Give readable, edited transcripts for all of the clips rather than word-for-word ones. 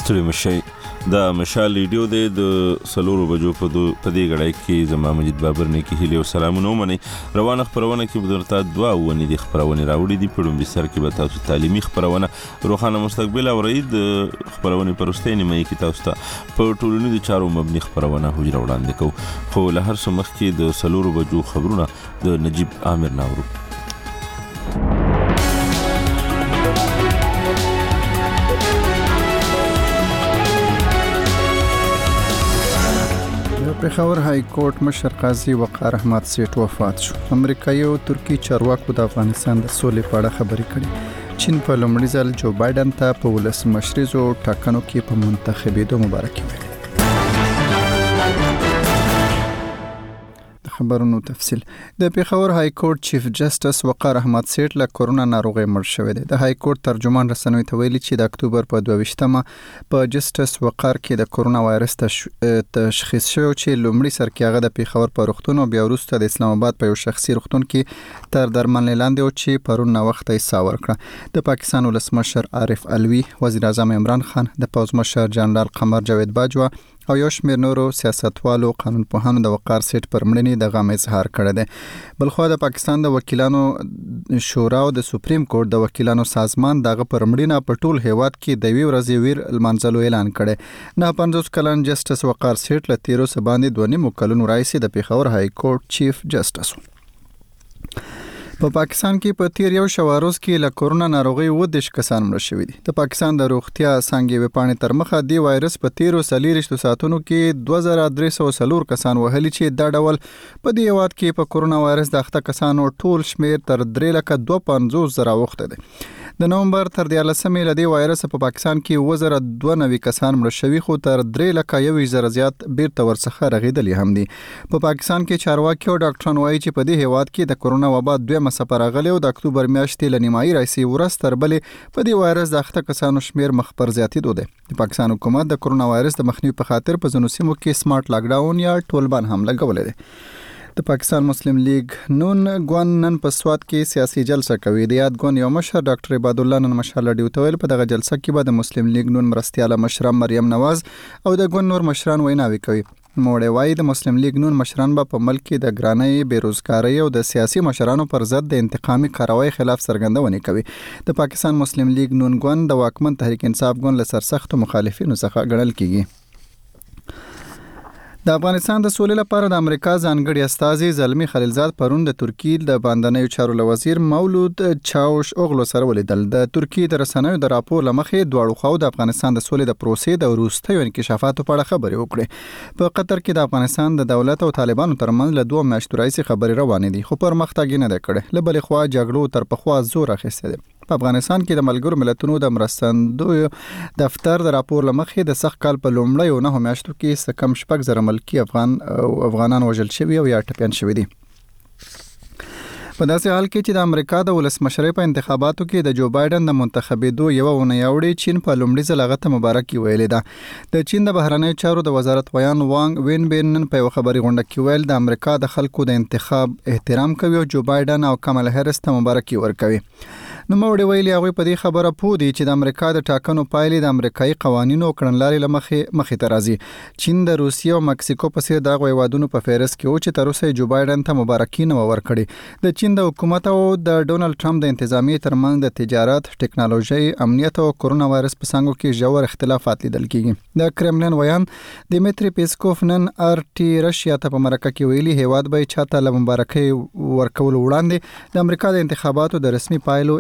ستړي مشي دا مشال ویډیو د سلورو بجو په دې غړای کې زما مجید بابر نه کې هلي او سلامونه مني روانه خبرونه کې بدرته دوا ونی دي خبرونه راوړي دي په لومبي سر کې به تاسو تعلیمي خبرونه روخانه مستقبل او رئید خبرونه پرستې نیمه کې تاسو ته په ټولنیزو چارو مبني خبرونه حجره وړاندې کوو خو له هر څه مخکې د سلورو بجو خبرونه د نجیب عامر ناورو پېښور های کورټ مشر قاضي وقار احمد سیټ وفات شو. امریکایي او ترکی چارواکو د افغانستان د سولې په اړه خبرې کړې. چین په لومړي ځل جو بایدن ته په ولسمشریزو ټاکنو کې په منتخبېدو مبارکي ویلې. خبرونو تفصیل د پېښور های کورټ چیف جسټس وقار احمد سیټ له کورونا ناروغي مړ شوی دی. د های کورټ ترجمان رسنوي ته ویلي چې د اکتوبر په 22مه په جسټس وقار کې د کورونا وایرس تشخیص شو چې لومړی سر کې هغه د پېښور په روغتون او بیا وروسته د اسلام آباد په یو شخصي روغتون کې تر درملنې لاندې و چې پرون وخت یې ساور کړ. د پاکستان ولسمشر عارف علوي، وزیر اعظم عمران خان، د پوځ مشر جنرال قمر جاوید باجوا او یو شمېر نورو سیاستوالو قانون پوهانو د وقار سیټ پر مړینې د غم اظهار کړی دی. بلخوا د پاکستان د وکیلانو شورا او د سپریم کورټ د وکیلانو سازمان دغه پر مړینه په ټول هیواد کې د وی ورځې ویر لمانځلو اعلان کړی. 50 کلن جسټس وقار سیټ له 13 باندې 2 کلونو راځي د پېښور های کورټ چیف جسټس. په پاکستان کې په تیر یو شواروز کې له کورونا ناروغي 10 کسان مړ شوي دي. د پاکستان د روغتیا څانګې وپاڼې تر مخه دی وایرس په 13 ساعتونو کې 2304 کسان وهلي چې دا ډول په دې هیواد کې په کورونا وایرس د اخته کسانو ټول شمیر تر 3,52,000 وخته دي. د نومبر تر 14مې لدی وایرس په پاکستان کې 2092 کسان مړ شوي خو تر 3,01,000 زیات بیرته ورڅخه رغیدلي هم دي. په پاکستان کې چارواکي او ډاکټران وایي چې په دې هیواد کې د کورونا وبا دوه مسافر راغلي او د اکتوبر میاشتې لنیمایي راځي ورځ تر بلې په دې وایرس د اخته کسانو شمیر مخ پر زیاتېدو دی. د پاکستان حکومت د کورونا وایرس د مخنیوي په خاطر په ځینو سیمو کې سمارټ لاک ډاون یا ټولبان هم لګولې دي. د پاکستان مسلم لیگ نون ګوند نن په سوات کې سیاسي جلسه کوي. د یاد ګوند یو مشر ډاکټر عباد الله نن مشال ډیوته ویل په دغه جلسه کې به د مسلم لیگ نون مرستياله مشر مریم نواز او د ګوند نور مشران ویناوي کوي. موړې وايي د مسلم لیگ نون مشران به په ملک کې د ګرانۍ، بیروزګارۍ او د سیاسي مشرانو پر ضد د انتقامي کاروایی خلاف څرګندونه کوي. د پاکستان مسلم لیگ نون ګوند د واکمن تحریک انصاف ګوند له سرسختو مخالفینو څخه ګڼل کیږي. د افغانستان د سولې لپاره د امریکا ځانګړي استازي زلمی خلیلزاد پرون د ترکی د باندنیو چارو وزیر مولود چاوش اوغلو سره ولیدل. د ترکی د رسنیو د راپور لمخې دواړو خواو د افغانستان د سولې د پروسې د وروستیو انکشافاتو په اړه خبرې وکړې. په قطر کې د افغانستان د دولت او طالبانو ترمنځ له 2 میاشتو راځي خبرې روانې دي خو پرمختګ نه دی کړی. له بلې خوا جګړو تر پخوا زور اخیستی دی. په افغانستان کې د ملګرو ملتونو د مرستندوی دفتر د راپور لمخې د سخت کال په لومړیو 9 میاشتو کې کم 6,000 ملکی افغانان وژل شوي او یا ټپیان شوي دي. په داسې حال کې چې د امریکا د ولسمشرۍ په انتخاباتو کې د جو بایدن د منتخبېدو یو ونه یوړي چین په لومړي ځل هغه ته مبارکي ویلې ده. د چین د بهرنیو چارو د وزارت ویان وانګ وین بین نن په یو خبري غونډه کې ویل د امریکا د خلکو د انتخاب احترام کوي او جو بایدن او کمالا هریس ته مبارکي ورکوي. نو موړي ویلي هغه په دې خبره پوه دي چې د امریکا د ټاکنو پایلې د امریکایي قوانینو او کړنلارې مخې ته راځي. چین د روسیې او مکسیکو په څیر دغه هیوادونو په فهرست کې و چې تر اوسه جو بایدن ته مبارکي نه ورکړي. د چین د حکومت او د ډونالد ټرمپ د انتظامی ترمنځ د تجارت، ټکنالوژي، امنیت او کورونا وایرس په څنګه کې ژور اختلافات لیدل کیږي. د کرملین ویان دیمیتری پیسکوف نن آرټي رشیا ته په مرکه کې ویلي هیواد به چاته له مبارکي ورکول وړاندې د امریکا د انتخاباتو د رسمي پایلو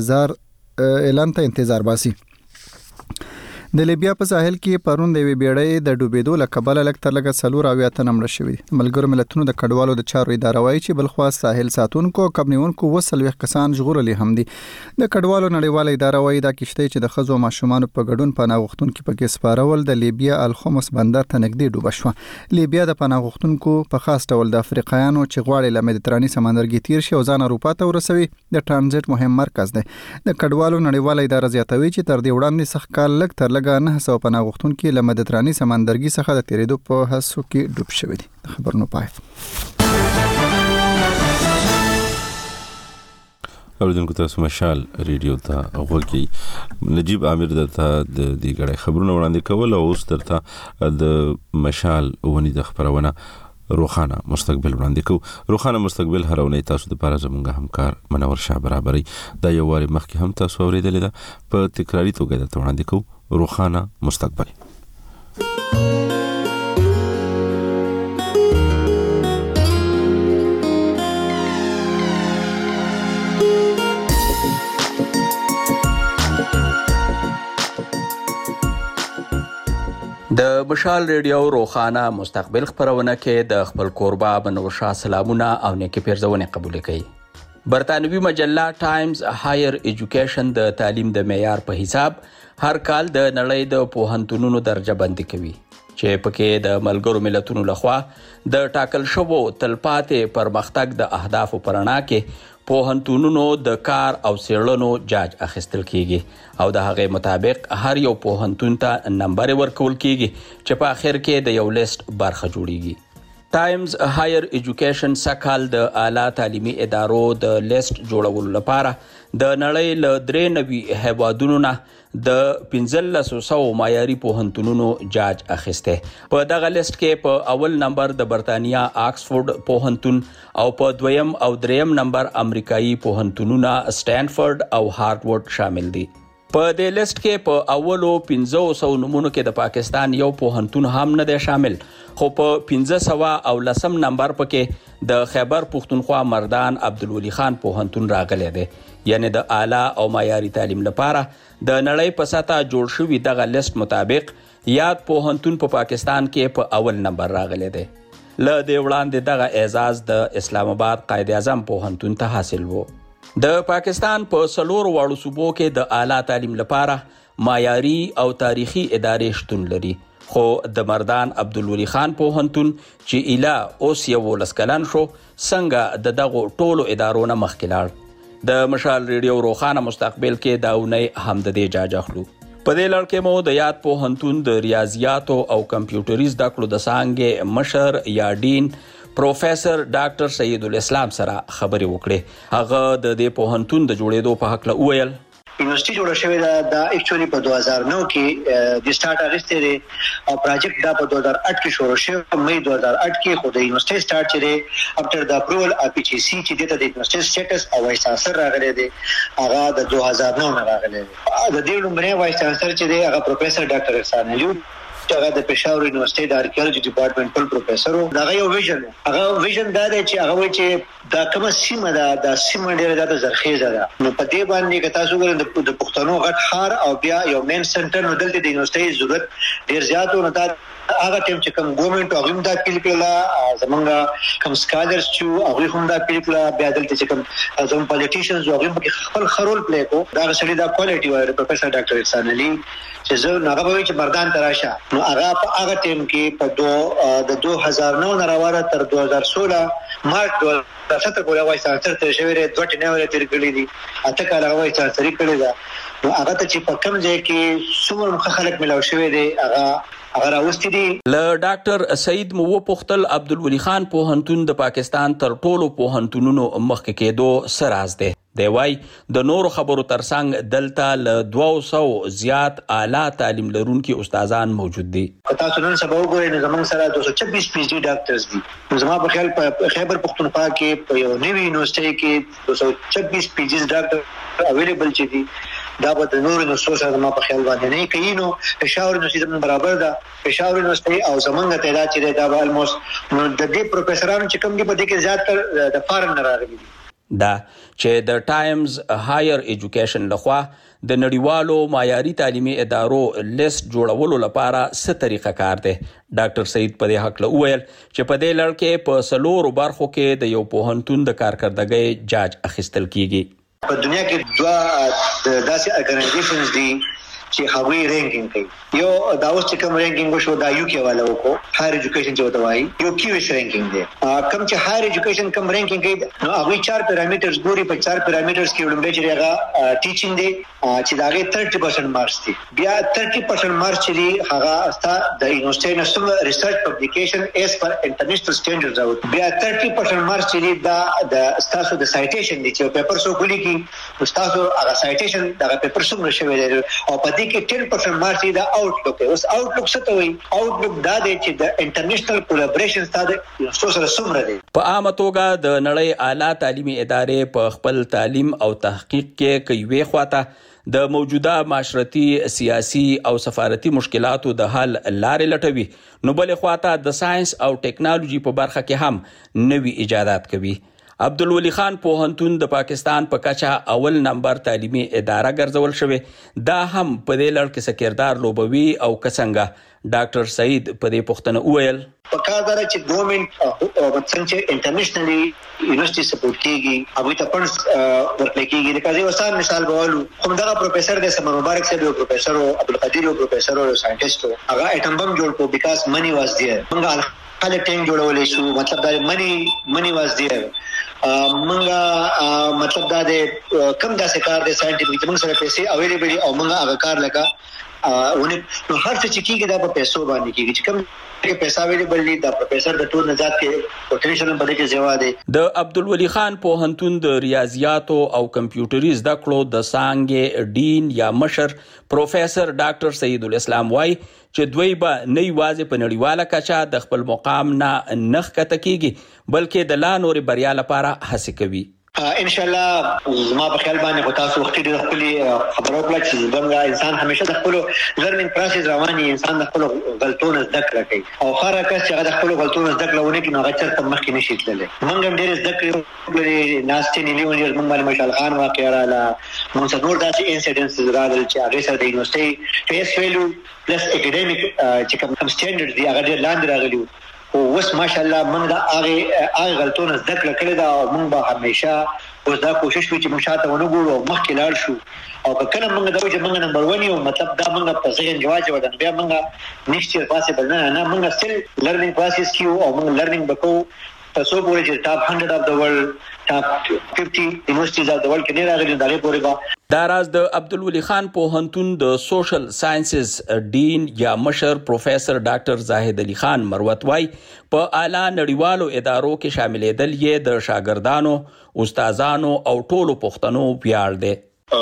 اعلان ته انتظار باسي. د لیبیا په ساحل کې پرون د وی بیړۍ د ډوبېدو له کبله لږ تر لږه 4 مړه شوي. ملګرو ملتونو د کډوالو د چارو اداره وایي چې بلخوا ساحل ساتونکو او کبنیونکو 20 کسان ژغورلي هم دي. د کډوالو نړیواله اداره وایي دا کشتۍ چې د ښځو او ماشومانو په ګډون پناه غوښتونکو پکې سپارول د لیبیا الخمس بندر ته نږدې ډوبه شوه. لیبیا د پناه غوښتونکو په خاص ډول د افریقایانو چې غواړي له مدیتراني سمندرګي تیر شي او ځان اروپا ته ورسوي د ترانزیت مهم مرکز دی. د کډوالو نړیواله اداره زیاتوي چې تر دې وړاندې سخت کال لږ تر لږه 900 پناه غوښتونکي له مدیتراني سمندرګي څخه د تیریدو په هڅو کې ډوب شوي دي. خبرونه پای اوریدونکو تاسو مشال ریډیو ته غوږی. نجیب عامر درته د دې غړې خبرونه وړاندې کول او اوس درته د مشال ونی د خبرونه روخانه مستقبل وړاندې کو. روخانه مستقبل هرونه تاسو د لپاره زموږ همکار منور شاه برابرۍ دا یو واری مخکې هم تاسو اوریدلې ده په تکراری توګه درته وړاندې کو. روخانه مستقبل د مشال ریډیو روخانه مستقبل خبرونه کې د خپل کوربه منور شاه سلامونه او نیکی پیرزونه قبول کړي. برتانوي مجله ټایمز هایر ایجوکیشن د تعلیم د معیار په حساب هر کال د نړۍ د پوهنتونونو درجه بندي کوي چې پکې د ملګرو ملتونو لخوا د ټاکل شوو تلپاتې پرمختګ د اهدافو پرنا کې پوهنتونونو د کار او څېړنو جاج اخیستل کیږي او د هغې مطابق هر یو پوهنتون ته نمبر ورکول کیږي چې په اخر کې د یو لیست برخه جوړیږي. ټایمز هایر ایجوکیشن سکهال د اعلی تعلیمي ادارو د لیست جوړولو لپاره د نړۍ له 93 هیوادونو نه د 1500 معیاري پوهنتونونو جاج اخیسته. په دغه لیست کې په اول نمبر د برتانیا آکسفورد پوهنتون او په دویم او دریم نمبر امریکایي پوهنتونونه سټانفورد او هارورډ شامل دي. په دې لیست کې په اولو 1500 نمونو کې د پاکستان یو پوهنتون هم نه دی شامل، خو په 1510 نمبر پکې د خیبر پختونخوا مردان عبدالولي خان پوهنتون راغلی دی. یعنی د اعلی او معیاري تعلیم لپاره د نړۍ په سطح جوړ شوی دغه لیست مطابق یاد پوهنتون په پاکستان کې په اول نمبر راغلی دی. له دې وړاندې دغه اعزاز د اسلام آباد قائد اعظم پوهنتون ته حاصل وو. د پاکستان په 4 واړو صوبو کې د اعلی تعلیم لپاره معیاري او تاریخي ادارې شتون لري، خو د مردان عبدالولي خان پوهنتون چې اله اوس 11 کلن شو څنګه د دغو ټولو ادارو نه مخکې لاړ. د مشال ریډیو روخانه مستقبل کې دا اونۍ هم د دې جاج اخلو. په دې لړ کې مو د یاد پوهنتون د ریاضیاتو او کمپیوټري زده کړو د څانګې مشر یا ډین پروفیسر ډاکټر سید الاسلام سره خبرې وکړې. هغه د دې پوهنتون د جوړېدو په هکله وویل یونیورسيټي جوړه شوې ده دا اکچولی په 2009 کې د سٹارټ اغستې لري او پروجیکټ دا په 2008 کې شروع شو. مې 2008 کې خو د یونیورسيټي سٹارټ چره افټر د اپروول اپ پی سی چې د یونیورسيټي سټیټس او وایس چانسلر راغلی دی هغه د 2009 نه راغلی دی. د دې لومړی وایس چانسلر چې دی هغه پروفیسر ډاکټر احسان علي هغه د پېښور یونیورسيټي د آرکیالوجي ډپارټمنټ ټول پروفیسر او دا یو ویژن دا دی چې هغه وایي چې دا کومه سیمه ده د سیمه ډیره د زرخیزه ده. نو په دې باندې که تاسو ګورئ د پښتنو غټ ښار او بیا یو مین سنټر نو دلته د یونیورسيټي ضرورت ډیر زیات و. نو دا هغه ټیم چې کوم ګورنمنت او هم دا پیل کړه زمونږ کوم سکالرز چې هغه هم دا پیل کړه بیا دلته چې کوم زموږ پالیټیشنز او هم خپل خرول پلی کو دا غسړي دا کوالټي وایي پروفیسر ډاکټر احسان علي چې زه هغه به چې مردان تراشه نو هغه په هغه ټیم کې په د 2009 نه راوړه تر 2016 مارچ 2017 پورې وایي سانسر ته شوی دی 2 ټینه تیر کړی دي اته کال هغه وایي سانسر کړی دا نو هغه ته چې په کوم ځای کې څومره مخ خلک ملاو شوی دی هغه راوستي دي. له ډاکټر سعید مو پختل عبدالولي خان پوهنتون د پاکستان تر ټولو پوهنتونونو مخکې کېدو سراز دی. دی وايي د نورو خبرو ترڅنګ دلته له 200 زیات اعلی تعلیم لرونکي استادان موجود دي. تاسو نن سبا وګورئ نو زموږ سره 226 پی ایچ ډي ډاکټرز دي. زما په خیال په خیبر پختونخوا کې په یو نوي یونیورسيټي کې 226 پی ایچ ډي ډاکټر اویلیبل چي دي. دا به د نورو یونیورسيټو سره ما په خیال باندې نه کوي. نو پېښور یونیورسيټي برابر ده. پېښور یونیورسيټي او زمونږ تعداد چې دا به الموست نو د دې پروفیسورانو چې کوم دي په دې کې زیاتره د فارن نه راغلي دي. دا چې د ټایمز هایر ایجوکیشن لخوا د نړیوالو معیاري تعلیمي ادارو لیست جوړولو لپاره څه طریقه کار دی. ډاکټر سعید په دې حق له وویل چې په دې لړ کې په 4 برخو کې د یو پوهنتون د کارکردګۍ جاج اخیستل کیږي. په دنیا کې 2 داسې ارګنایزیشنز دي چې هغوی رینکینګ کوي. یو دا اوس چې کوم رینکینګ وشو دا یو کې والا وکړو هایر ایجوکیشن چې وته وایي یو کیوس رینکینګ دی. کوم چې هایر ایجوکیشن کوم رینکینګ کوي نو هغوی 4 پیرامټرز ګوري. په 4 پیرامټرز کې لومړی چې هغه ټیچینګ دی چې دا هغه 30% مارکس دي. بیا 30% مارکس چې دی هغه ستا د یونیورسيټي نشته ریسرچ پبلیکیشن ایز پر انټرنیشنل سټانډرډز او بیا 30% مارکس چې دی دا د تاسو د سایټیشن دی چې پیپر سو کولی کی تاسو هغه سایټیشن دا پیپر څومره شوی دی او په دې کې 10% مارکس دا آوټلوک دی. اوس آوټلوک څه ته وایي؟ آوټلوک دا دی چې د انټرنیشنل کولیبریشن ستاسو یونیورسيټي سره څومره دی. په عامه توګه د نړۍ اعلی تعلیمي ادارې په خپل تعلیم او تحقیق کې کوي خواته د موجوده معاشرتي سیاسي او سفارتي مشکلاتو د حل لارې لټوي، نو بل خواته د ساينس او ټیکنالوژي په برخه کې هم نوي ایجادات کوي. عبدالولي خان پوهنتون د پاکستان په کچه اول نمبر تعلیمي اداره ګرځول شوی، دا هم په دې لړ کې سکردار لوبوي او کڅنګه. ډاکټر سعید په دې پوښتنه وویل په کار دا چې ګورنمنت او څنګه انټرنیشنلی یونیورسيټي سپورټ کیږي هغه ته پنس ورکړي کیږي. لکه یو مثال مثال بولو کوم دا پروفیسور د سمر مبارک صاحب یو پروفیسور او عبدالقدیر یو پروفیسور او ساينټیسټ هغه اټم بم جوړ کو بیکاز منی واز دیئر. موږ خلک ټینګ جوړولې شو، مطلب دا منی واز دیئر. موږ مطلب دا د کم داسې کار د ساينټیفیک موږ سره پیسې اویلیبل او موږ هغه کار لکه ونه نو هر څه چې کیږي دا په پیسو باندې کیږي. چې کوم کې پیسې اویلیبل دي دا پروفیسور د ټول نظات کې پوتنشل په دې کې زیوا دي. د عبدالولي خان پوهنتون د ریاضیاتو او کمپیوټري زده کړو د څانګې ډین یا مشر پروفیسور ډاکټر سعید الاسلام وای چې دوی به نه یوازې په نړیواله کچه د خپل مقام نه نخ کته کیږي بلکې د لا نور بریا لپاره هڅه کوي. ان شاء الله زما په خیال باندې غو تاسو وخت د خپل خبرو کله چې څنګه انسان همیشه د خپل لرنینګ پروسس رواني انسان د خپل غلطونو زده کړه کوي او خره کس چې د خپل غلطونو زده کړه ونه کوي نو هغه چرته مخکې نشي تللی. موږ هم ډېر زده کړو ناشته نیلیون یې موږ باندې مشال خان واقعا رااله موږ څنګه داسې انسیډنټس راغلل چې هغه سره د یونیورسيټي فیس ویلو پلس اکیډمیک چې کوم سټانډرډ دی هغه ډېر لاندې راغلی او وس ماشاءالله موږ هغه غلطونه زده کړه کړې دا او موږ به همیشه اوس دا کوشش کوو چې موږ شاته ونه ګورو او مخکې لاړ شو او کله موږ دا چې موږ نمبر 1 یو مطلب دا موږ په ذهن جواز ودان بیا موږ نشته پاسبل نه موږ ستل لرنینګ پروسس کیو او موږ لرنینګ وکړو تاسو پورې چې ټاپ 100 اف د ورلد ټاپ 50 یونیورسيټیز اف د ورلد کې نه راغلي دا لري پورې با. دا راز د عبدالولي خان پوهنتون د سوشل ساينسز ډین یا مشر پروفیسور ډاکټر زاهد علي خان مروت وای په اعلی نړیوالو ادارو کې شاملېدل یې د شاګردانو، استادانو او ټولو پښتنو ویاړ دی.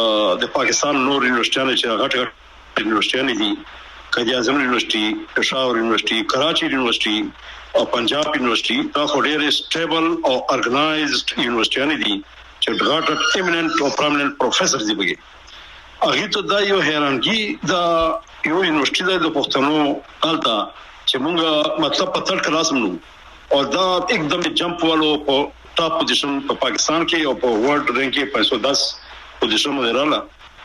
د پاکستان نور یونیورسيټیانو چې غټ یونیورسيټیانو دي قائد اعظم یونیورسيټي، پېښور یونیورسيټي، کراچي یونیورسيټي او پنجاب یونیورسيټي دا خو ډېر سټیبل او ارګنایزډ یونیورسيټیانو دي چې غټ ایمیننت او پرمننت پروفیسور دي بګي. هغه ته دا یو حیرانګي دا یو یونیورسيټي د پښتنو الته چې موږ مطلب په تر کلاس نو او دا एकदम جمپ والو په ټاپ پوزیشن په پاکستان کې او په ورلد رینک کې 510 پوزیشن باندې رااله.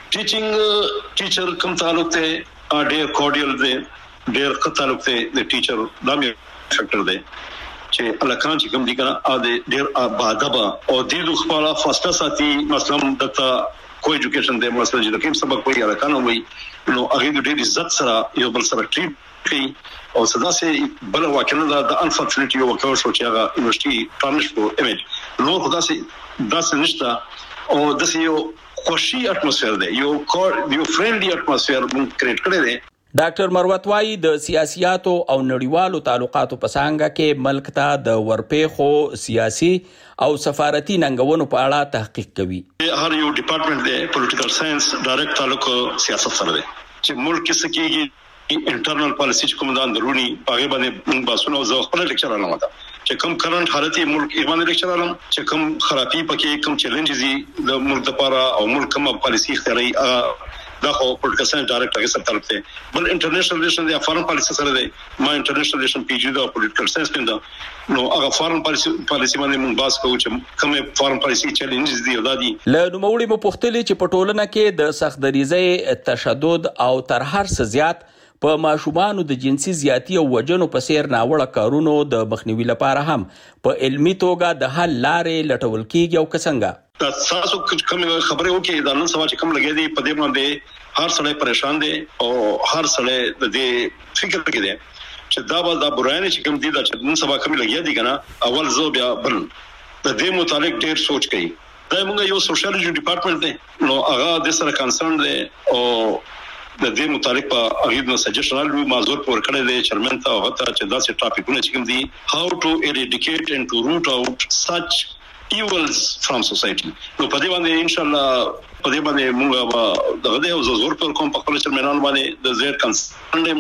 ټیچینګ ټیچر کوم تعلق ته ډېر کورډیل دی، ډېر ښه تعلق ته د ټیچر دا مې فیکټر دی چې الکان چې کوم دي کنه ا دې ډېر باادب او دې خپل فاصله ساتي. مثلا دته کوئی ایجوکیشن دی مثلا چې کوم سبق کوي الکان وي نو هغه د ډېر عزت سره یو بل سره ټریټ کوي او صدا سي بل واکنه دا انفورچونټلی یو وکاو شو چې هغه یونیورسيټي ټرانش کو ایمیج نو خدا سي داسې نشته او داسې یو خوشي اټموسفیر دی، یو فرندلی اټموسفیر مونږ کریټ کړی دی. ډاکټر مروت وای د سیاسياتو او نړیوالو تعلقاتو په څنګه کې ملک ته د ورپېخو سیاسي او سفارتي ننګونو په اړه تحقیق کوي. هر یو ډپارټمنټ دی پولیټیکل ساينس ډایرکټ تعلق سیاست سره دی چې ملک کې سکیږي انټرنل پالیسی کوم د اندرونی پاګې باندې باسونه او خپل لیکچر علامه ده چې کوم کرنٹ حالت ملک باندې لیکچر علم چې کوم خرابي پکې کوم چیلنجز د ملک لپاره او ملک کوم پالیسی اختیاري دا خو پولیټیکل ساينس ډایرکټ هغه سره تعلق دی. بل انټرنیشنل ریلیشن دی فارن پالیسی سره دی. ما انټرنیشنل ریلیشن پی جی دا پولیټیکل ساينس پنده نو هغه فارن پالیسی باندې مونږ باس کوو چې کومه فارن پالیسی چیلنجز دی او دا دي. له نوموړي مو پوښتلې چې په ټولنه کې د سخت دریزۍ تشدد او تر هر څه زیات په ماشومانو د جنسي زیاتی او وجنو په سیر ناوړه کارونو د مخنیوي لپاره هم په علمي توګه د حل لارې لټول کیږي او څنګه. دا تاسو کوم خبره وکي دا نن سبا چې کوم لګي دي په دې باندې هر سړی پریشان دي او هر سړی د دې فکر کې دي چې دا به دا برایانه چې کوم دي دا چې نن سبا کوم لګي دي کنه اول زو بیا بل د دې متعلق ډیر سوچ کوي. دا موږ یو سوشالجی ډپارټمنټ دی نو هغه د سره کنسرن دی او د دې متعلق په اغیب نو سجیشنال وی مازور پر کړه دی چیرمن ته هغه چې دا څه ټاپکونه چې کوم دي how to eradicate and to root out such evils from society. نو په دې باندې ان شاء الله په دې باندې موږ دغه د زور پر کوم په خپل چیرمنان باندې د زیر کنسرن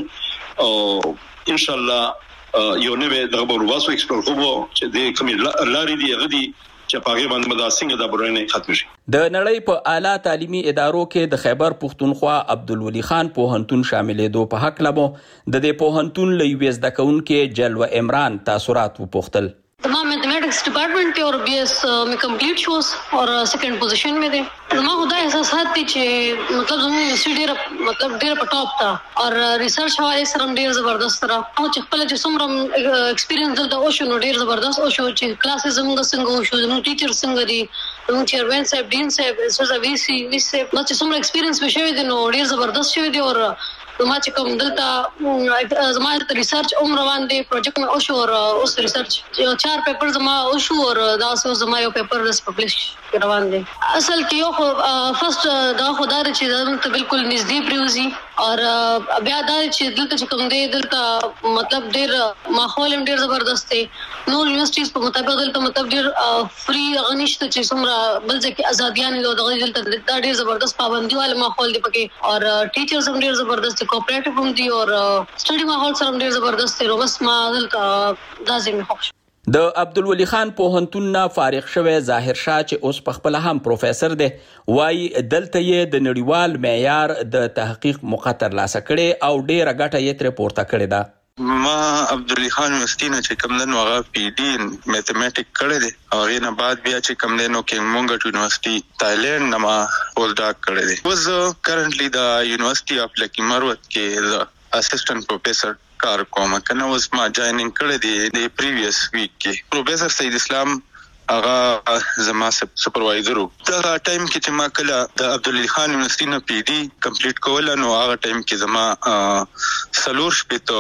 او ان شاء الله یو نوې دغه ورواسو ایکسپلور کوو چې د کوم لارې دی غدي چې پاګې باندې مداسنګ د برنامه ختم شي. د نړۍ په اعلی تعلیمي ادارو کې د خیبر پختونخوا عبدالولي خان پوهنتون شاملېدو په حق لمو د دې پوهنتون لوي زده کوونکې جلوه عمران تاثرات وپوښتل. तमाम mathematics department थे और B S complete शोस और सेकंड पोजीशन में थे. तमाम खुदा एहसास थी कि मतलब यूनिवर्सिटी मतलब डेर पर टॉप था और रिसर्च हवाले से हम डेर जबरदस्त रहा और चखपल जो सुमरम एक्सपीरियंस दलता ओशो नो डेर जबरदस्त ओशो चे क्लासेस हम संग ओशो नो टीचर संग दी नो चेयरमैन साहब डीन साहब सजा वीसी इससे मतलब सुमर एक्सपीरियंस में शे दी नो डेर जबरदस्त शे दी और ما چې کوم دلته زما ریسرچ روان دي پروجیکټ مې اوشو اور اوس ریسرچ 4 پیپر زما اوشو اور دا اوس زما یو پیپر رس پبلش روان دي. اصل کې یو فرست دا خدای چې دلته بالکل نږدې پریوزي اور بیا دا چې دلته کوم دی دلته مطلب ډیر ماحول ډیر زبردست دی. نو یونیورسيټیز په مطابق دلته مطلب ډیر فری غنښت چې څومره بل ځکه ازاديان له دغه دلته دا ډیر زبردست پابندي والا ماحول دی پکې اور ټیچرز هم ډیر زبردست کوپریټیو هم دي اور سټډي ماحول سره ډیر زبردست دی. بس ما دلته دا زمي خوښ. د عبدالولي خان پوهنتون نه فارغ شوی ظاهر شاه چې اوس په خپل هم پروفیسور دی وایي دلته یې د نړیوال معیار د تحقیق موقع ترلاسه کړې او ډیره ګټه یې ترې پورته کړې ده. ما عبدالولي خان یونیورسيټي نه چې کوم دنو هغه پی ډي میتھمیټک کړی دی او هغې نه بعد بیا چې کوم دی نو کینګ مونګټ یونیورسيټي تایلینډ نه ما پوسټ ډاک کړی دی. اوس کرنټلی د یونیورسيټي اف لکی مروت کې اسسټنټ پروفیسور کار کوم کنه. اوس ما جاینینګ کړی دی د پریویس ویک کې. پروفیسور سید اسلام هغه زما سپروایزر وو. دا ټایم کې چې ما کله د عبدالولي خان یونیورسيټي نه پی ډي کمپلیټ کول نو هغه ټایم کې زما سلور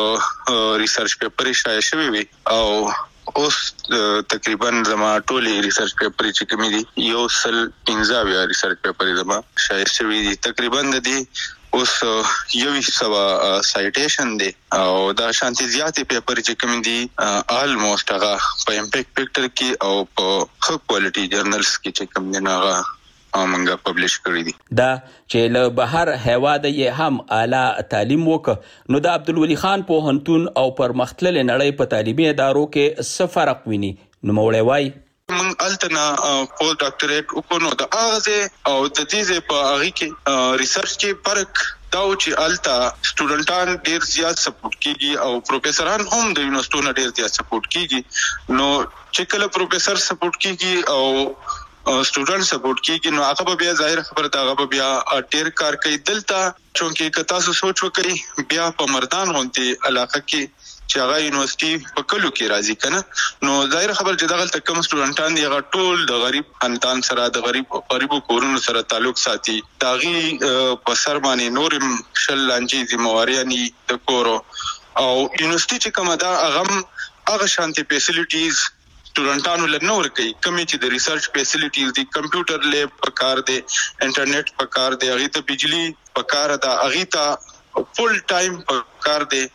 شپې ریسرچ پیپر شایع شوی وي او اوس تقریبا زما ټولې ریسرچ پیپر چې کوم دي یو سل 15 ریسرچ پیپر زما شایع شوی دي. تقریبا د دې اوس یو سوا سایټیشن دی او دا شانتي زیاتې پیپر چې کوم دي آلموست هغه په امپیک فیکټر کې او په ښه کوالټي جرنلز کې چې کوم دي هغه موږ پبلش کړی دي. دا چې له بهر هیواده یې هم اعلی تعلیم وکړ نو د عبدالولي خان پوهنتون او پرمختللې نړۍ په تعلیمي ادارو کې څه فرق ویني. نوموړی وایي من التنا پوسټ ډاکټریټ وکونو د اغه او د دې په اغه کې ریسرچ کې فرق دا چې التا سټوډنټان ډیر زیات سپورټ کیږي او پروفیسوران هم د یونیورسيټو نه ډیر زیات سپورټ کیږي. نو چې کله پروفیسور سپورټ کیږي او سټوډنټ سپورټ کیږي نو هغه بیا ظاهر خبره دا هغه بیا ډیر کار کوي دلته چونکه که تاسو سوچ وکړئ بیا په مردان غونډي علاقه کې چې هغه یونیورسيټي په کلو کې راځي کنه نو ظاهر خبر چې دغه تکم سټوډنټان دی هغه ټول د غریب خاندان سره د غریبو کورونو سره تعلق ساتي. داغي په سر باندې نورم شل لانجی ذمہواریانی د کورو او یونیورسيټي چې کومه دا هغه شانتي فیسیلیټیز سټوډنټانو لنور کوي کمی چې د ریسرچ فیسیلیټیز دی کمپیوټر لیب پکار دی انټرنیټ پکار دی هغه ته بجلی پکار ده هغه ته فل ټایم پکار دی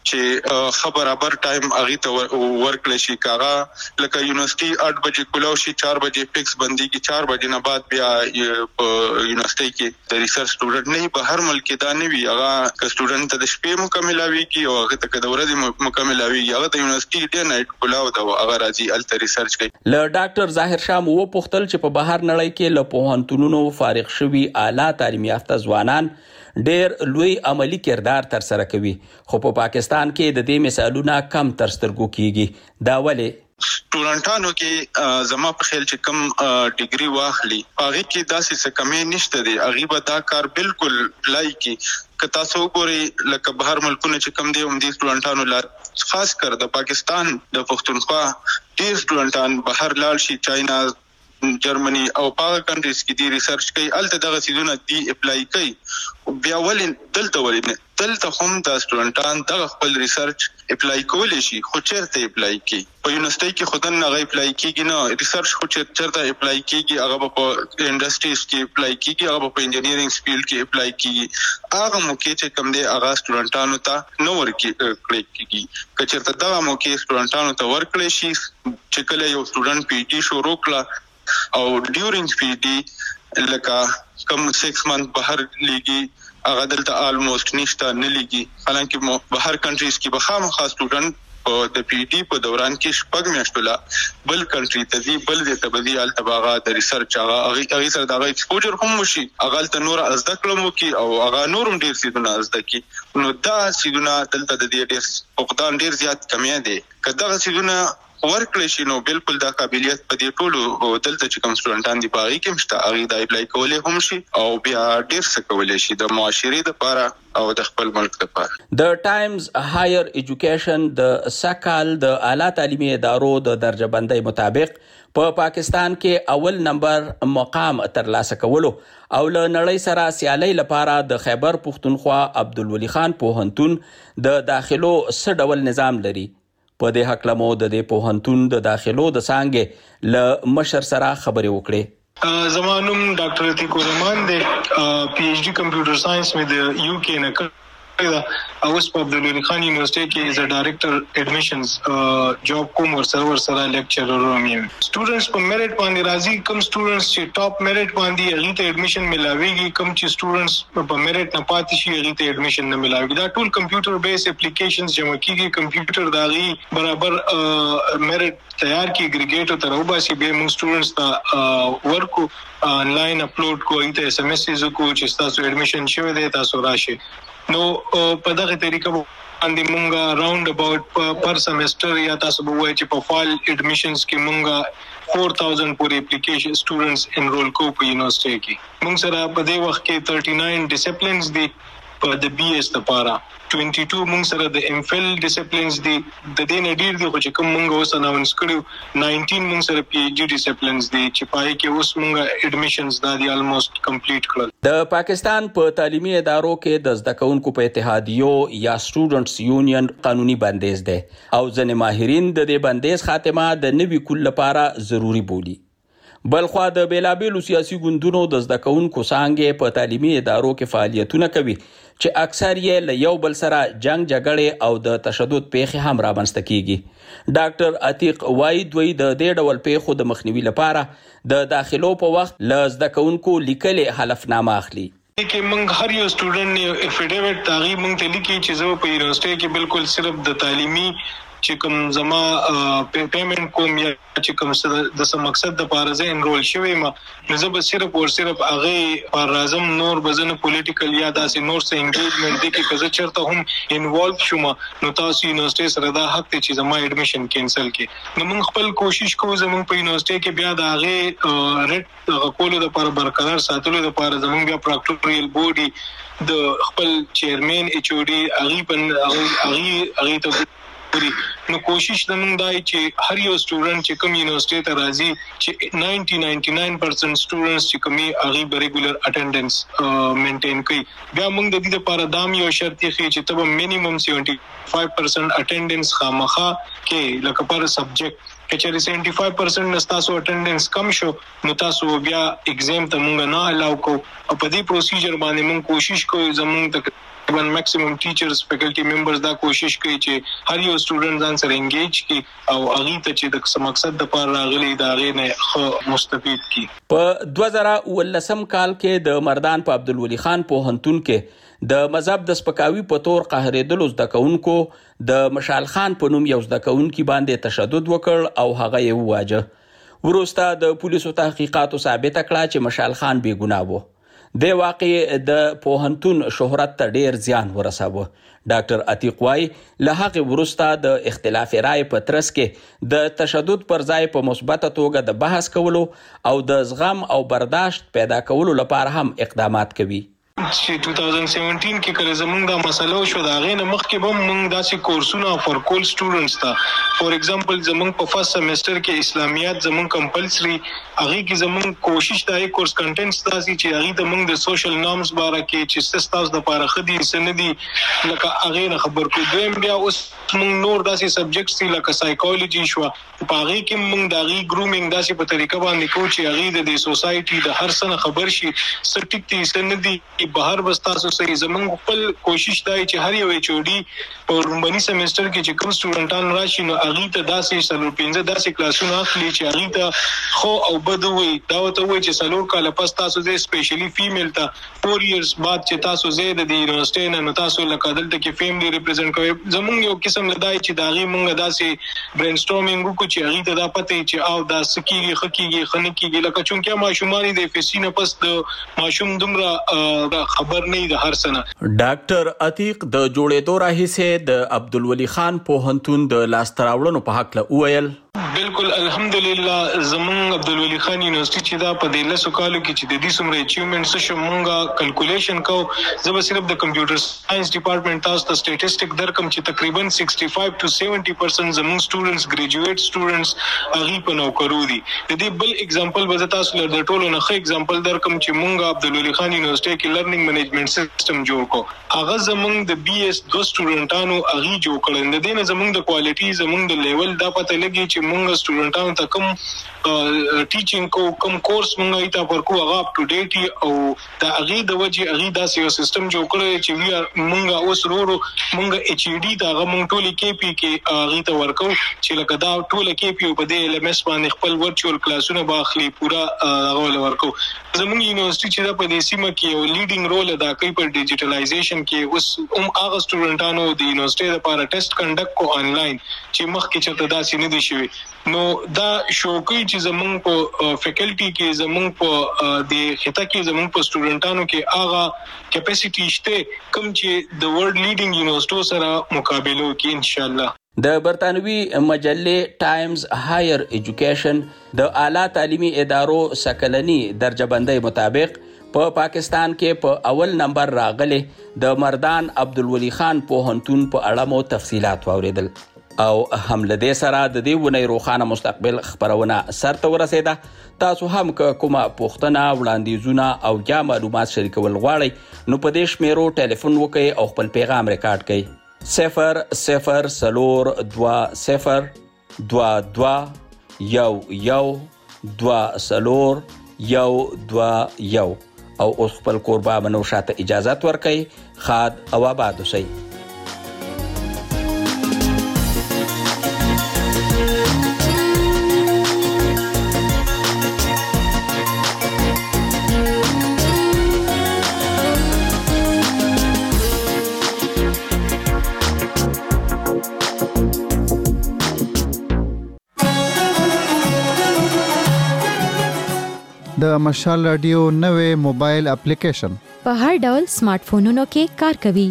چې خبرابر ټایم هغه ته ورکړل شي. کاغه لکه یونیورسيټي 8 بجې کولو شي 4 بجې فکس بندي کی 4 بجې نه بعد بیا یونیورسيټي کې د ریسرچ سټوډنټ نه په هر ملک دا نه وي هغه ک سټوډنټ ته د شپې مکملاوي کی او هغه ته د ورځې مکملاوي هغه د یونیورسيټي ډے نایټ کولو دا هغه راځي الته ریسرچ کوي. له ډاکټر ظاهر شاه مو پوښتل چې په بهر نړۍ کې له پوهنتونونو فارغ شوي اعلی تعلیم یافته ځوانان ډیر لوی عملی کردار تر سره کوي خو په پاکستان کې د دې مثالونه کم تر سترګو کیږي. دا ولې سټوډنټانو کې زما په خیال چې کم ډیګري واخلي هغه کې داسې څه کمې نشته دي هغه به دا کار بالکل لای کی که تاسو وګورئ لکه بهر ملکونه چې کم دي هم دي سټوډنټانو لا خاص کر د پاکستان د پښتونخوا ډیر سټوډنټان بهر لاړ شي چاینا جرمني او پاک کنټریز کې دی ریسرچ کوي الته دغه سیدونه دی اپلای کوي بیا ولین دلته هم د سټوډنټان دغه خپل ریسرچ اپلای کولی شي خو چیرته اپلای کوي په یونیورسيټي کې خودن هغه اپلای کیږي نه ریسرچ خو چیرته اپلای کیږي هغه په انډستریز کې اپلای کیږي هغه په انجینیرینګ فیلډ کې اپلای کیږي هغه موقع چې کوم دی هغه سټوډنټانو ته نو ورکړي کیږي که چیرته دغه موقع سټوډنټانو ته ورکړي شي چې کله یو سټوډنټ پی ایچ ډي شروع کړه او ډیورینګ پی ایچ ډي لکه کم 6 منث بهر لیږي هغه دلته آلموست نشته نه لیږي حالانکه بهر کنټریز کې به خامخا سټوډنټ په د پی ډي په دوران کې شپږ میاشتو لا بل کنټری ته ځي بل د تبدی التباغه د ریسرچ هغه سره د ایکسپوجر هم وشي هغه ته نور ازده کړم کی او هغه نورم ډیر سیدونه ازده کی نو دا سیدونه دلته د دې ډیر فقدان ډیر زیات کمی دی کله سیدونه ورکړل شي نو بالکل دا قابلیت په دې ټولو دلته چې کوم سټوډنټان دی پاره کې مشته هغه د اپلای کولای هم شي او بیا ډیر څه کولای شي د معاشري لپاره او د خپل ملک لپاره د ټایمز هایر ایجوکیشن د سکال د اعلی تعلیمي ادارو د درجه بندۍ مطابق په پاکستان کې اول نمبر مقام ترلاسه کولو او له نړۍ سره سیالي لپاره د خیبر پښتونخوا عبدالولي خان پوهنتون د داخلو څه ډول نظام لري په دې حق لمو د دې پوهنتون د داخلو د څانګې له مشر سره خبرې وکړې زمانوم ډاکټر عتیق الرحمن دی پی ایچ ډي کمپیوټر ساينس مې د یو کې نه اوس په عبدالولي خان یونیورسيټي کې از ډایریکټر اډمیشنز جاب کوم ورسره لیکچرر هم یم سټوډنټس په میرټ باندې راځي کوم سټوډنټس چې ټاپ میرټ باندې هغه ته اډمیشن ملاويږي کوم چې سټوډنټس په میرټ نه پاتې شي هغه ته اډمیشن نه ملاويږي دا ټول کمپیوټر بیس اپلیکیشنز جمع کیږي کمپیوټر داغي برابر میرټ تیار کی اګریګیټ تر وباسي به موږ سټوډنټس ته ورکو آنلاین اپلوډ کوو ته اس ام اس کو چې تاسو اډمیشن شوه دی تاسو راشي نو په دغه طریقه باندې مونږه راوند اباوت پر سیمستر یا تاسو به وایي چې په فال اډمیشنز کې مونږه 4000 پورې اپلیکیشن سټوډنټس انرول کو په یونیورسيټي کې مونږ سره په دې وخت کې 39 ډیسپلینز دي په د بي اس لپاره 22 مونږ سره د ام فل ډیسپلینز دي د دې نه ډیر دي چې کوم مونږ اوس اناونس کړو 19 مونږ سره پی ایچ ډي ډیسپلینز دي چې پای کې اوس مونږه اډمیشنز د آلموست کمپلیټ کړل د پاکستان په تعلیمي ادارو کې د زده کوونکو په اتحادیو یا سټوډنټس یونین قانوني بندیز ده او ځینې ماهرین د دې بندیز خاتمه د نوي کول لپاره ضروری بولي بلخوا د بیلابیلو سیاسي ګوندونو د زده کوونکو څانګې په تعلیمي ادارو کې فعالیتونه کوي چې اکثر یې له یو بل سره جنگ جګړې او د تشدد پیښې هم رامنځته کیږي ډاکټر عتیق وایي دوی د دې ډول پیښو د مخنیوي لپاره د داخلو په وخت له زده کوونکو لیکلې حلفنامه اخلي کې موږ هر یو سټوډنټ افیډیویټ تاغي موږ ته لیکي چې زه په یونیورسيټي کې بالکل صرف د تعلیمي چې کوم زما پیمنٹ کوم یا چې کوم د څه مقصد د پاره زه انرول شوی ما زه به صرف هغه پر راځم نور بزنه پولیټیکل یا داسې نور څه انګیجمنت دي کې کزه چرته هم انوالو شوم نو تاسو یونیورسيټي سره دا حق ته چې زما اډمیشن کینسل کې نو موږ خپل کوشش کوو زموږ په یونیورسيټي کې بیا د هغه ریټ کولو د لپاره برقرار ساتلو د لپاره زموږ بیا پراکټوریل بورډي د خپل چیرمن ایچ او ډي هغه ته نو کوشش زموږ دای چې هر یو سټوډنټ چې کوم یونیورسيټي ته راځي چې 99% سټوډنټس چې کومي هغه به ریګولر اټینډنس مینټین کوي بیا موږ د دې لپاره دام یو شرط یې چې تب مینیمم 75% اټینډنس خامخا کې لکه پر سبجیکټ کچې 75% نستاسو اټینډنس کم شو نو تاسو بیا ایگزام ته موږ نه الاو کو او په دې پروسیجر باندې موږ کوشش کوو زموږ تقریبا میکسیمم ټیچرز فیکلټي ممبرز دا کوشش کوي چې هر یو سټوډنټ ځان سره انګیج کی او هغه ته چې د مقصد لپاره راغلي دا غي نه مستفید کی په 2019 کال کې د مردان په عبدالولي خان پوهنتون کې د مذهب د سپکاوي په تور قهرېدلو زده کوونکو د مشال خان په نوم یو زده کوونکي باندې تشدد وکړ او هغه یې وواجه وروسته د پولیسو تحقیقاتو ثابت کړه چې مشال خان بې ګناه و د واقع د پوهنتون شهرت ته ډیر زیان ورساوه ډاکټر عتیق وایي له هغه وروسته د اختلاف رائے په ترڅ کې د تشدد پر ځای په مثبت توګه د بحث کولو او د زغم او برداشت پیدا کولو لپاره هم اقدامات کوي چې 2017 کې کله زمونږ دا مسله شو دا غینه مخکې به موږ داسې کورسونه فور کول سټوډنټس ته فور ایگزامپل زمونږ په فرست سیمستر کې اسلامیات زمونږ کمپلسري هغه کې زمونږ کوشش دا کورس کنټینټس داسې چې هغه د موږ د سوشل نورمز باره کې چې سستاوس د پاره خدي سندي لکه هغه نه خبر کو دویم بیا اوس موږ نور داسې سبجیکټس دي لکه سایکولوژي شو په هغه کې موږ داغي ګرومینګ داسې په طریقه باندې کو چې هغه د سوسايټي د هر څه خبر شي سټیک دي سندي بهر بستاسو سره زمونږ خپل کوشش دی چې هر یو HOD په رومبني سیمستر کې چې کوم سټوډنټان راشي نو هغه ته داسې سلور 15 داسې کلاسونه اخلي چې هغه ته خو او بد وي دا وته وي چې سلور کال پس تاسو دې سپیشلی فیمیل ته 4 ایئرز بعد چې تاسو زه د یونیورسيټي نه تاسو لکه دلته کې فیملی ریپرزینټ کوي زمونږ یو قسم لدای چې داغي مونږ داسې برین سټورمینګ وکړو چې هغه ته دا پته چې او دا سکیږي خکیږي خنکیږي لکه چونکه ماشومان د فیسینه پس د ماشوم دومره خبر نه د هر سنه ډاکټر عتیق د جوړېدو راهیسه د عبدالولي خان پوهنتون د لاستراوړنو په حق له ویل بالکل الحمدلله زمون عبدالولي خان یونیورسيټي چې دا په دې لسو کالو کې چې د دې څومره اچیومنټس شو مونږه کیلکولیشن کو زه به صرف د کمپیوټر ساينس ډپارټمنټ تاسو ته سټیټسټک درکم چې تقریبا 65 to 70% زمون سټوډنټس ګریجویټ سټوډنټس هغه په نوکرو دي د دې بل اگزامپل به تاسو لر د ټولو نه ښه اگزامپل درکم چې مونږه عبدالولي خان یونیورسيټي کې لرنینګ منیجمنت سیستم جوړ کو هغه زمون د BS 2 سټوډنټانو هغه جوړ کړل د دې نه زمون د کوالټي زمون د لیول دا پته لګي چې مونږ سټوډنټانو ته کوم ټیچینګ کوم کورس مونږ ایته ورکو هغه اپ ټو ډیټ او دا هغه د وجه هغه داسې یو سیستم جوړ کړی چې مونږ اوس ورو مونږ HED دا هغه مونږ ټولي KP کې هغه ته ورکو چې لکه دا ټوله KP په دې LMS باندې خپل ورچوال کلاسونه باخلي پورا هغه ورکو زمونږ یونیورسيټي چې دا په دې سیمه کې یو لیډینګ رول ادا کوي په ډیجیټلایزیشن کې اوس هغه سټوډنټانو د یونیورسيټي لپاره ټیسټ کنډکټ کو آنلاین چې مخکې چرته داسې نه دي شوی نو دا شوقي چې زمونږ په فیکلټي کې زمونږ په د خطه کې زمونږ په سټوډنټانو کې هغه کیپاسټي شته کوم چې د ورلد لیډینګ یونیورسيټو سره مقابله کوي ان شاء الله د برتانوي مجلې ټایمز هایر ایجوکیشن د اعلی تعلیمي ادارو سکلنی درجه بندۍ مطابق په پاکستان کې په اول نمبر راغلي د مردان عبدالولي خان پوهنتون په اړه مو تفصيلات واوریدل او حمله دې سره د دې ونې روخانه مستقبل خبرونه سرته ورسېده تاسو هم کومه پوښتنه وړاندیزونه او یا معلومات شریکول غواړئ نو په دې شمیرو ټلیفون وکړئ او خپل پیغام ریکارډ کړئ 002-022-112-1 او اوس خپل کوربه منو شاته اجازت ورکړئ خاد او آباد اوسئ د مشال رادیو نوې موبایل اپلیکیشن په هر ډول سمارټ فونونو کې کار کوي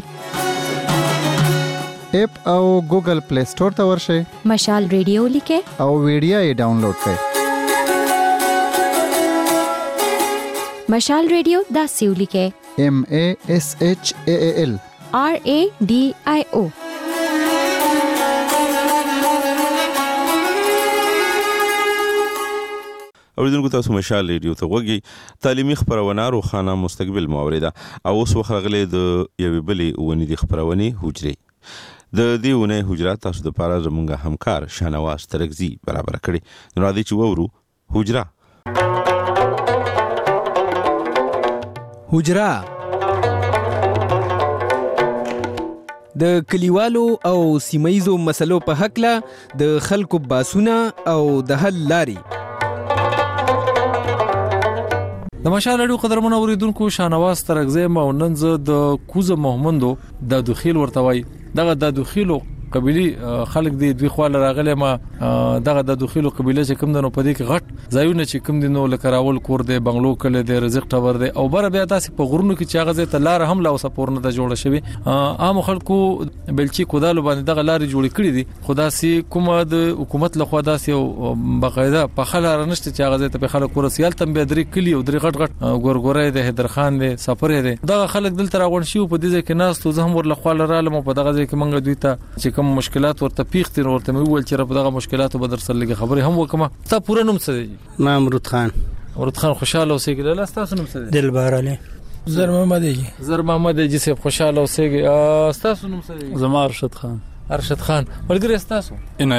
اپ او ګوګل پلی سٹور ته ورشئ مشال رادیو لیکه او ویډیو یې ډاونلوډ کړئ مشال رادیو دا سیو لیکه MASHAAL RADIO اوریدونکو تاسو مشال ریډیو ته وګورئ تعلیمي خبرونه روخانه مستقبل موریده او اوس وخرغله د یوې بلې ونې د خبرونه حجرې د دې ونې حجرات تاسو د پاره زمونږ همکار شانواز ترغزي برابر کړي نو راځي چې وورو حجره د کلیوالو او سیمایزو مسلو په حق له د خلکو باسونه او د حل لاري د مشال رادیو قدرمن اوریدونکو شانواز ترغزه موننز د کوزه محمدو د دخیل ورتوي دغه د دخیلو قبيلي خلک دی دوی خواله راغله ما دغه د دخیلو قبيله چې کوم دنو پدې کې غټ ځایونه چې کوم دنو لکراول کور دی بنگلو کله دی رزق ټور دی او بر بیا تاسو په غرونو کې چې هغه ته لار هم لا وسپورنه د جوړه شوی عام خلکو بلچی کودالو باندې دغه لار جوړ کړی دي خدا سي کومه د حکومت له خوا داسي بقاعده په خلاره نشته چې هغه ته په خلک ورسیال تم به درې کلی او درې غټ ګورګورې د هدرخان دی سفر دی دغه خلک دلته راغون شي په دې کې ناس ته زهم ورله خواله رالم په دغه ځای کې منګه دوی ته چې کوم مشکلات ورته پیښتي ورته ویل چې په دغه مشکلاتو بدر سره لګي خبره هم وکما تا پوره نوم څه دی ما امرود خان خوشاله اوسېږي لاله تاسو نوم څه دی دلبر علي زر محمد جی صاحب خوشاله اوسېږي تاسو نوم څه دی زما ارشد خان ملګری تاسو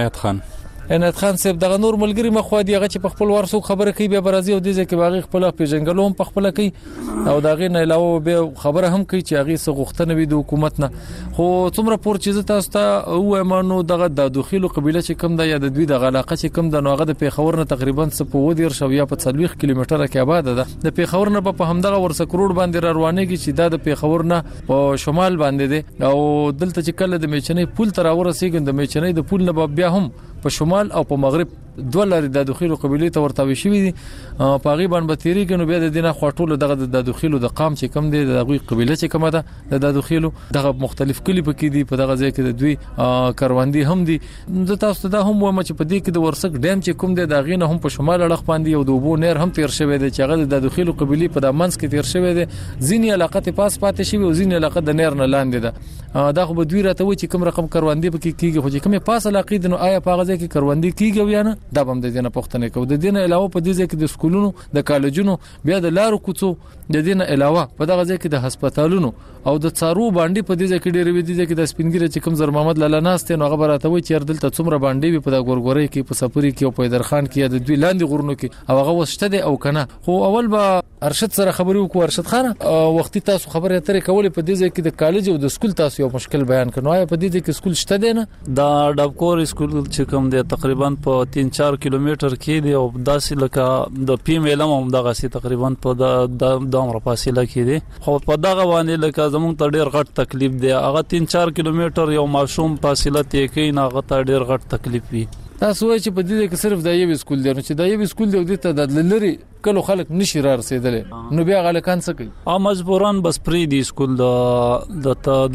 عنایت خان صاحب دغه نور ملګری مخو دی هغه چې په خپل ورسو خبره کوي به برازي او د ځکه باغ خپل پیژنګلو هم په خپل کوي او دغه نه علاوه به خبره هم کوي چې هغه څه غوښتنه وي د حکومت نه خو څومره پور چې تاسو ته او امانو دغه د داخلي قبيله چې کم د یا د دوی د علاقه چې کم د نوغه د پیښور نه تقریبا 150 په 40 کیلومتره کې آباد ده د پیښور نه په همدغه ورسه کروڑ باندې روانېږي چې د پیښور نه په شمال باندې ده او دلته چې کله د میچنې پول تر ورسېږي د میچنې د پول نه بیا هم په شمال او په مغرب دوه لارې د داخلي قبيله ته ورتاوي شوی دي په غیبان بتيري کې نو بیا د دینه خاطول دغه د داخلي د قام چې کم دي د غوي قبيله چې کومه ده د داخلي دغه مختلف کلی پکې دي په دغه ځای کې د دوی کاروندي هم دي د تاسو ته هم و چې په دې کې د ورسک ډیم چې کوم دي د غینه هم په شمال اړخ باندې او د وبو نیر هم تیر شوی دی چې هغه د داخلي قبيله په د منځ کې تیر شوی دی ځینی علاقه ته پاس پاتې شوی او ځینی علاقه د نیر نه لاندې ده دا خو به دوی راته و چې کوم رقم کاروندي پکې کیږي خو چې کومه پاس علاقه دي نو آیا په هغه ځای کې کاروندي کیږي یا نه دا هم د دینه پښتنه کو د دینه علاوه په دې ځای کې د سکولونو د کالجونو بیا د لارو کوڅو د دینه علاوه په دغه ځای کې د هسپتالونو او د څارو باندې په دې ځای کې ډېر وی دي چې د سپینګری چې کوم زر محمد لاله ناست نو خبره ته وي چې دلته څومره باندې په د ګورګورې کې په سفري کې او په درخان کې د دوی لاندې غرونو کې او هغه وسته دي او کنه خو اول به ارشد سره خبرې وکړو ارشد خان وختي تاسو خبره اترې کولې په دې ځای کې د کالج او د سکول تاسو یو مشکل بیان کړو آیا په دې ځای کې سکول شته دی نه دا ډبکور سکول چې کوم دی تقریبا په 3-4 کیلومتر کې دی او داسې لکه د پی میلم هم دغه سي تقریبا په د عمر فاصله کې دی خو په دغه باندې لکه زموږ ته ډیر غټ تکلیف دی هغه 3-4 کیلومتر یو ماشوم فاصله ته کې نه هغه ته ډیر غټ تکلیف وي تاسو وایي چې په دې کې صرف د یو سکول دی نو چې د یو سکول دی د ته د لری کلو خلک نشي را رسیدل نو بیا غلکان څه کوي مجبوران بس پری دی سکول د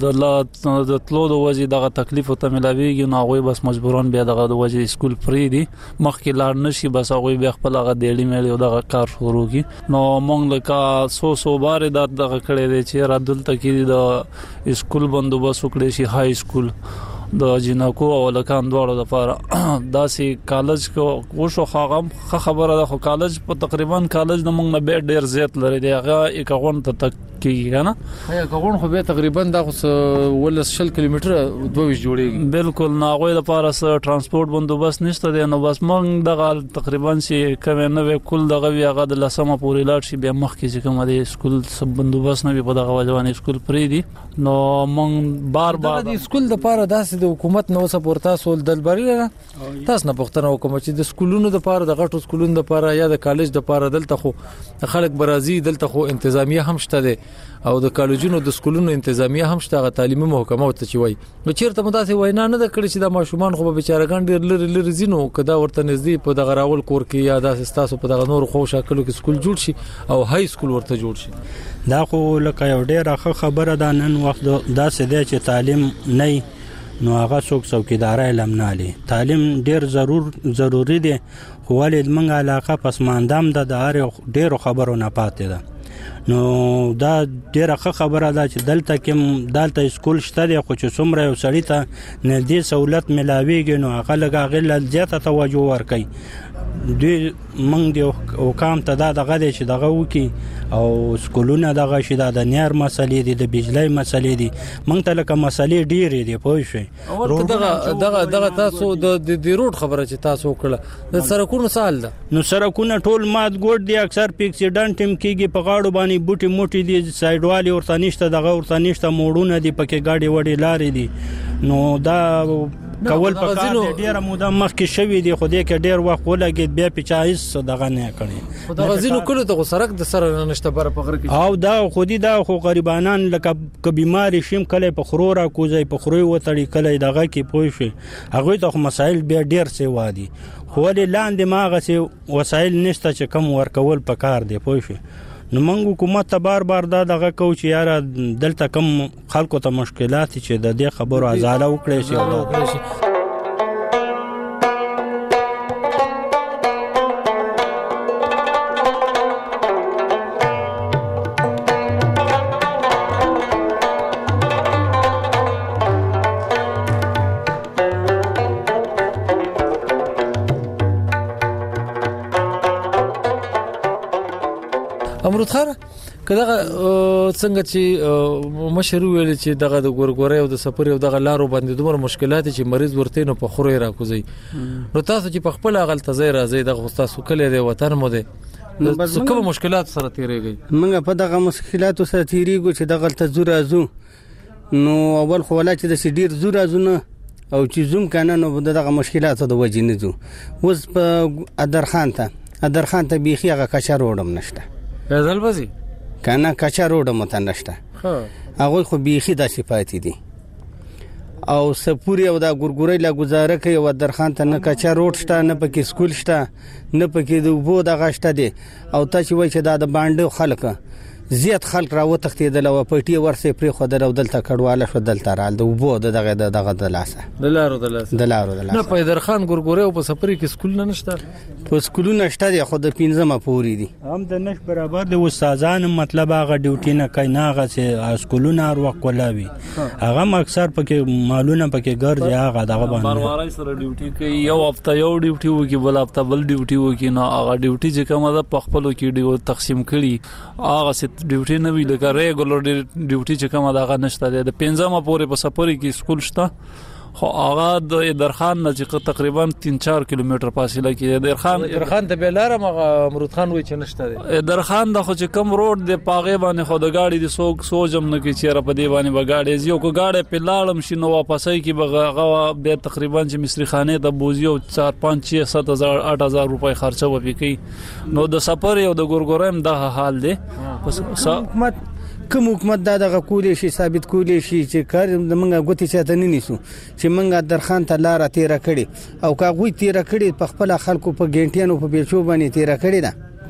تلو د وجه دغه تکلیف ته ملاویږي نو هغه بس مجبوران بیا دغه د وجه سکول پری دی مخکې لاړ نشي بس هغه بیا خپل هغه دیړی مېلی او دغه کار شروع کی نو مونږ لکه سو بار دغه کړي دی چې را دلته کې د سکول بندوبست وکړي شي های سکول د جنکو او لکان دواړو لپاره داسې کالج کو شو خبره ده خو کالج په تقریبا کالج د موږ نه به ډیر زیات لري دی هغه یکغون ته تک کیږي نه یکغون خو به تقریبا د 100 کیلومتر 22 جوړیږي بالکل نه غوې لپاره سره ترانسپورت بندوبست نشته دی نو بس موږ دغه تقریبا چې کوم نه کول دغه هغه د لسمه پورې لاړ شي بیا مخکې چې کوم دی سکول سب بندوبست نه په دغه وجوانې سکول پری دی نو موږ بار د سکول د لپاره داسې د حکومت نو سپورتا سول دلبري نه تاسو نه پښتنه حکومت چې د سکولونو د لپاره د غټو سکولونو د لپاره یا د کالج د لپاره دلته خو خلک برازي دلته خو انتظامیه هم شته دي او د کالجونو د سکولونو انتظامیه هم شته تعلیمي محکمه ته چوي نو چیرته متاسه وینا نه د کړی چې د ماشومان خو به بیچارهګان ډیر لری زینو کدا ورته نږدې په دغه راول کور کې یا د تاسو په دغه نور خو شکلو کې سکول جوړ شي او های سکول ورته جوړ شي دا خو لکه یو ډیره خبره ده نن وخت دا څه دی چې تعلیم نه نو هغه څوکیدار علم نه لري تعلیم ډیر ضروری دی خو ولې موږ علاقه پسماندام د ډیرو خبرو نه پاتې ده نو دا ډیره خبره ده چې دلته سکول شته دی خو چې څومره یو سړی ته نږدې سہولت ملاویږي نو هغه لږه زیاته توجه ورکوي دوی موږ د حکام ته دا دغه دی چې دغه وکي او سکولونه دغه شي د نیر مسلې دي د بجلی مسلې دي موږ ته لکه مسلې ډېرې دي پوه شئ دغه تاسو د روډ خبره چې تاسو وکړه د سړکونو سال ده نو سړکونه ټول مات ګوډ دي اکثر په اکسیډنټ هم کېږي په غاړو باندې بوټي موټي دي سایډ والی ورته نشته دغه ورته نشته موړونه دي پکې ګاډي وړي لارې دي نو دا کول په کار ډیره موده مخکې شوی دی، خو دې کې ډیر وخت ولګید بیا په چا هیڅ دغه نه کړی. خو د غزینو کلو ته سرک د سره نشته بر په غره کې، او دا خودي دا خو غریبانان لکه ک بیماری شیم کله په خرو را کوزي په خروي وتړي کله دغه کې پوي شي، هغه ته مسائل بیا ډیر سی وادي، خو ولې لاندې ماغه سي وسایل نشته چې کم ورکول په کار دی پوي شي. نو موږ حکومت ته بار دا دغه کو چې یاره دلته کم خلکو ته مشکلات چې د دې خبرو ازاله وکړي شي. امرود خان کله څنګه چې مشر ویل چې دغه د ګورګورې او د سفر او دغه لارو باندې دومره مشکلات چې مریض ورته نو په خوري راکوزي، نو تاسو چې په خپل غلطه ځای راځي دغه تاسو کله دی وطن مو دی کوم مشکلات سره تیریږي؟ موږ په دغه مشکلات سره تیریږو چې دغه غلطه زورا زو نو اول خو ولا چې د سډیر زورا زونه او چې زوم کنه نو دغه مشکلات د وجې نه زو. وس په ادرخان ته بیخي هغه کچا روډم نشته بدل بزي کنه کچا روډ مته نشته، هغه خو بیخي د صفات دي او سپوري او دا ګورګورې لا گزاره کوي او درخان ته نه کچا روډ شته نه پکې سکول شته نه پکې د وبو د غشته دي، او ته چې وای چې دا د باندې خلک زیات خلک را وتښتېدل او پټي ورسې پرې خو درو دلته کډواله شو دلته رال د وبو دغه د لاسه د لارو نه په درخان ګورګورې او په سپوري کې سکول نه نشته، په سکولونه نشته دي خو د 15 پوري دي هم د نش برابر د استادان مطلب هغه ډیوټي نه کوي نه هغه چې سکولونه هر وخت کولاوي، هغه اکثر پکې مالونه پکې ګرځي هغه دغه باندې بروارای سره ډیوټي کوي، یو هفته یو ډیوټي وکي بل هفته بل ډیوټي وکي، نو هغه ډیوټي چې کومه ده په خپل کې ډیو تقسیم کړي هغه ډیوټي نه وی لکه ریګولر ډیوټي چې کومه ده هغه نشته د 15 پورې په سفر کې سکول شته، خو هغه د درخان نه چې تقریبا 3-4 کیلومتر فاصله کې درخان ته بلاره مغه امرود خان وای چې نشته دی درخان د خو چې کم روډ د پاغه باندې خو د گاډي د سوجم نه کې چیرې په دی باندې بغاډي زیو کو گاډي په لاړم شي نو واپسای کې بغه به تقریبا چې مصری خانه د بوزیو 4-5-6-7,000-8,000 روپۍ خرچه وپی کوي، نو د سفر یو د ګورګورم د حال دی. حکومت کوم حکومت دا دغه کولې شي ثابت کولې شي چې کار د منګه غوتی چاته نه نیسو چې منګه درخان ته لار تیر کړي او کا غوي تیر کړي په خپل خلکو په ګنټیانو په بیچو باندې تیر کړي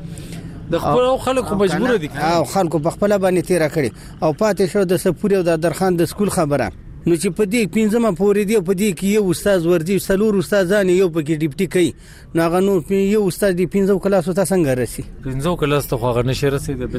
دا د خپل خلکو مجبور دي او خلکو په خپل باندې تیر کړي او پاتې شو د سپوري او د درخان د سکول خبره نو چې په دې 15 پورې دی په دې کې یو استاد ورځي سلور استادان یو پکې ډیپټي کوي نو هغه نو یو استاد دی 15 کلاس ته څنګه راسي 15 کلاس ته هغه نشه رسیدي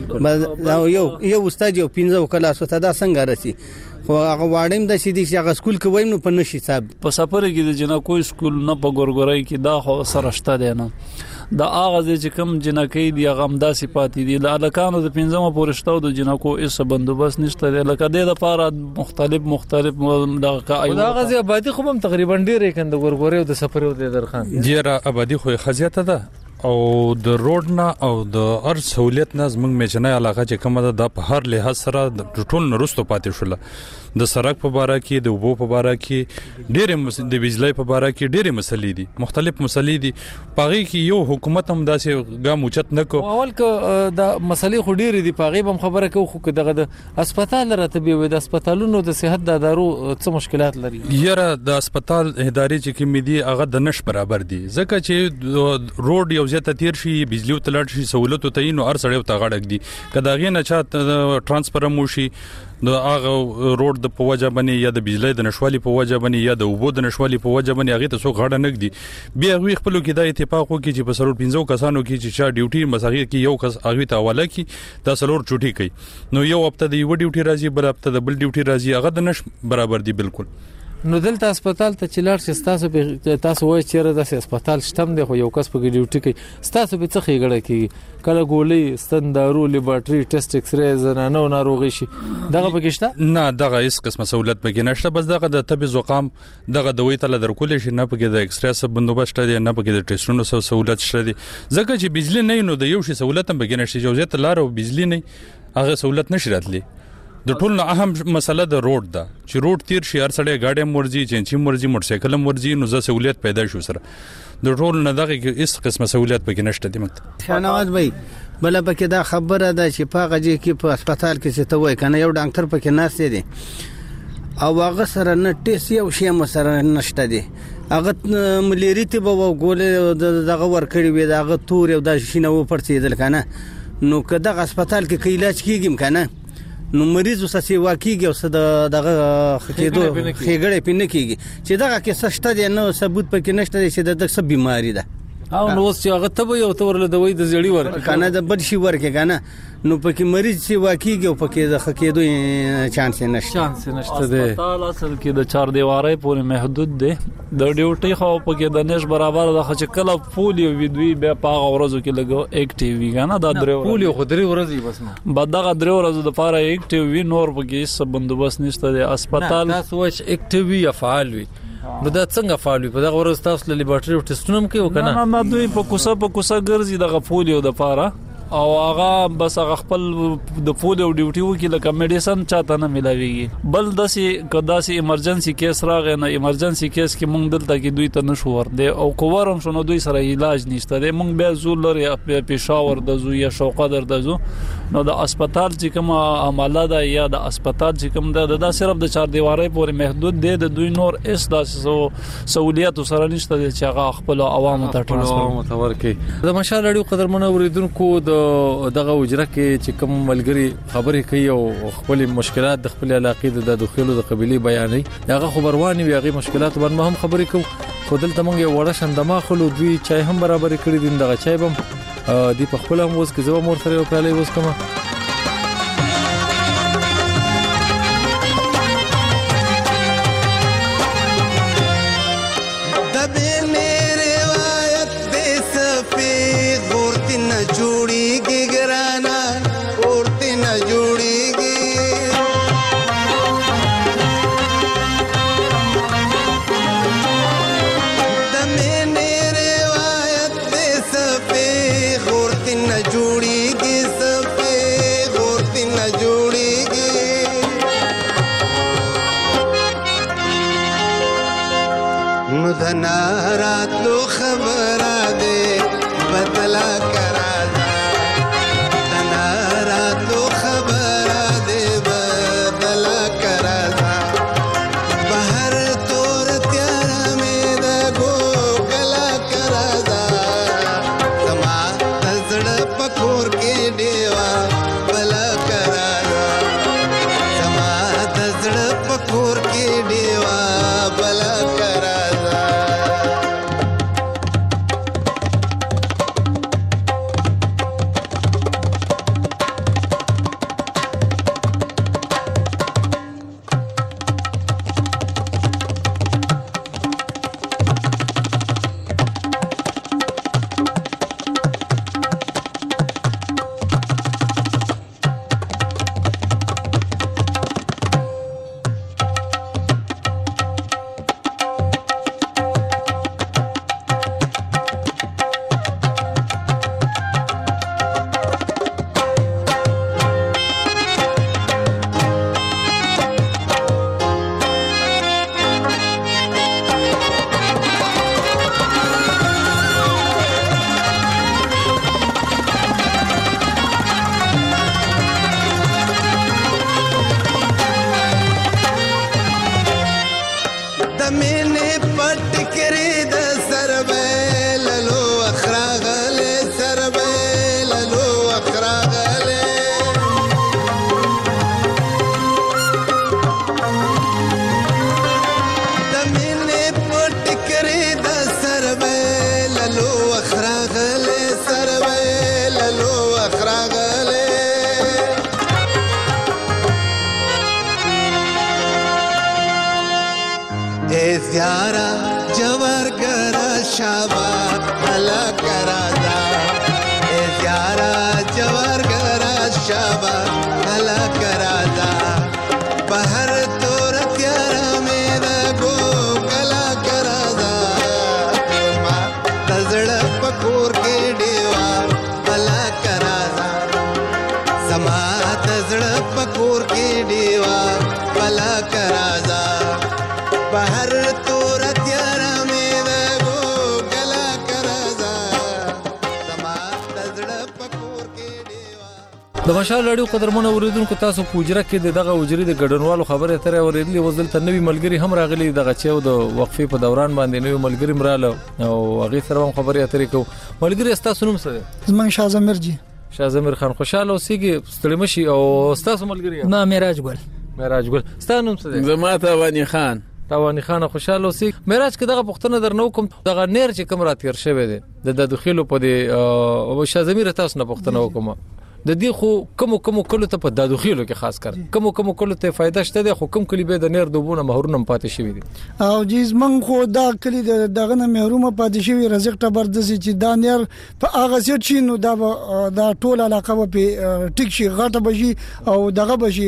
بالکل یو استاد یو 15 کلاس ته دا څنګه راسي خو هغه واړم د شې دي چې هغه سکول کې وایم نو په نشي صاحب په سفر کې د جنا کوئی سکول نه په ګورګورای کې دا خو سرشته دی نه دا اغاز چې کوم جنکې دی هغه امدا صفات دي د الکانو د 15 پورشتو د جنکو ایس بندوبست نشته دی لکه د لپاره مختلف د دا غزي آبادی خو هم تقریبا ډیره کند ګورګورې او د سفر او د درخان ډیره آبادی خو خزیاته ده او د روډ نه او د هر سہولیت نه زموږ میچنه علاقه چې کومه ده د په هر لحاظ سره د ټول نرستو پاتې شول د سړک په باره کې د وبو په باره کې ډېر د بجلی په باره کې ډېر مسلې دي مختلف مسلې دي پاغي کې یو حکومت هم داسې ګام اوچت نه کو اول ک د مسلې خو ډېر دي پاغي هم خبره کو خو دغه د هسپتال راتبي وي د هسپتالونو د صحت د ادارو څه مشکلات لري یره د هسپتال ادارې چې کوم دي هغه د نش برابر دي ځکه چې روډ یو زیاته تیر شي بجلی او تلل شي سہولت ته نو هر سړی ته غړک دي کداغې نه چا ترانسفر مو شي د هغه روډ د پوجا باندې یا د بجلی د نشوالي په وجه باندې یا د وبو د نشوالي په وجه باندې هغه ته څو غړ نه کړي بیا غوي خپل کې د اتفاق وکړي چې په سرور 15 کسانو کې چې چا ډیوټي مساغي کې یو کس هغه ته حواله کړي دا سلور چټي کوي نو یو هفته د یو ډیوټي راځي بل هفته د بل ډیوټي راځي هغه د نش برابر دي بالکل نو دلته هسپتال ته چلار چې تاسو وایي چې د هسپتال شتم دی خو یو کس په ډیوټي کوي تاسو به څه خېګړه کی کله ګولې ستندارو لیبارټري ټیسټ ایکس ری زنانو ناروغي شي دغه پکښته نه دغه هیڅ قسمه سہولت پکې نشته بس دغه د طب زقام دغه دوی ته درکول شي نه پکې د ایکس ری سب بندوبست دی نه پکې د ټیسټونو سہولت شته دي ځکه چې بجلی نه نو د یو شي سہولت هم پکې نشته جوړه لار او بجلی نه هغه سہولت نشي راتلی د ټول نه اهم مسله د روډ ده چې روډ تیر شي هر سړی گاډي مرزي چې مرزي موټر سایکل مرزي نو زه سہولت پیدا شو سره د ټول نه دغه هیڅ قسمه سہولت پکې نشته دی مکتب شنواز بھائی بل پکې دا خبره ده چې په غږی کې په هسپتال کې څه ته وای کنه یو ډاکټر پکې ناشته دي او هغه سره نه ټیس یو شی مسره نشته دي هغه ملیری ته به وګول دغه ور کړی وي دغه تور یو د شینه و پرڅیدل کنه نو که دغه هسپتال کې علاج کیږم کنه نو مریض وسه واقعي او صد دغه خکېدو خېګړې پینې کیږي چې دغه کې سشته دي نو ثبوت پکې نشته چې دغه څه بیماری ده او نو چې هغه ته یو تور له دوی د زړی ورک کنه د بد شي ورکه کنه نو پکې مریض چې واقعي او پکې د خکېدو چانس نشته ده هسپتال اصل کې د 4 دیوارې پورې محدود دي د ډیوټي خو پکې د نش برابر د خچ کله پولیو ویدوی به پاغه ورځو کې لګو اکټیوی غانا د درو پولیو خو درې ورځې بس نه بعدغه درو ورځو د پاره اکټیوی نور پکې څه بندوبست نشته د هسپتال تاسو وچ اکټیوی فعال وي نو دا څنګه فعال وي په دغه ورځ تاسو له لیبارټری ټیسټونه کوي کنه نه دوی په کوسه ګرځي د پولیو د پاره او هغه بس هغه خپل د پولیو ډیوټي وکي لکه میډیسن چاته نه ملاويږي بل داسي ایمرجنسي کیس راغی نه ایمرجنسي کیس کې مونږ دلته کې دوی ته نشو ورده او کوورم شنو دوی سره علاج نشته دی مونږ به زول لري پېښور د زو یا شوقه در د زو نو د هسپتال چې کوم عمله ده یا د هسپتال چې کوم ده دا صرف د 4 دیوارې پورې محدود دی د دوی نور اس داسې سہولیت سره نشته چې هغه خپل عوامو ته ټرانسفر کړي د مشال اړیو قدر منو اوریدونکو دغه وجره کې چې کوم ملګری خبرې کوي او خپل مشکلات د خپل علاقې د داخلو د قبيله بیانې هغه خبروانی وي هغه مشکلات باندې هم خبرې کوي خو دلته مونږ یو وړه شندما خلو دوی چای هم برابر کړی دي دغه چای بم دی په خپل هم وس کې زو مور سره یو پیاله وس کوم راتلو خبره دې بدلا کرا دا راتلو خبره دې بدلا کرا دا بهر تور تیار مې د ګوګلا کرا دا سما زړه پکور کې دیوا بلا کرا دا سما زړه پکور کې دیوا بلا کرا زیارا جوار کرا شابا بلا کرا دا زیارا جوار کرا شابا بلا کرا دا بہر تور تیارا میرا گو کلا کرا دا ما تزڑ پکور کے دیوا بلا کرا دا سما تزڑ پکور کے دیوا بلا کرازا بهر تورت یارا می دغو کلا کرازا سما تزړه پکور کې دیوا. د مشال رادیو قدرمن اوریدونکو تاسو پوجره کې دغه وجری د ګډنوالو خبره ترې اوریدلې وزل ته نوی ملګری هم راغلي دغه چې د وقفې په دوران باندې نوی ملګری مراله او هغه سره هم خبرې اترې کو. ملګری تاسو نوم څه دی؟ زمون شازمیر جی. شازمیر خان خوشاله اوسېږي ستړي مشي او تاسو ملګری؟ ما معراج ګل. معراج ګل ستاسو نوم څه دی؟ زما توانی خان. توانی خان خوشاله اوسېږي. معراج کې دغه پښتنه درنو کوم دغه نیر چې کوم راتیر شوی دی د دخیلو په دی شازمیر تاسو نه پښتنه وکم د دې خو کوم کلو ته په دادوخیلو کې خاص کر کوم کلو ته فائدہ شته دی خو کوم کلی به د نیر دوبونه مهرونه پاتې شوی دي او جیز من خو دا کلی دغه نه مهرومه پاتې شوی رزق تبردسي چې دا نیر په هغه څه چې نو دا ټول علاقه په ټیک شي غټه بشي او دغه بشي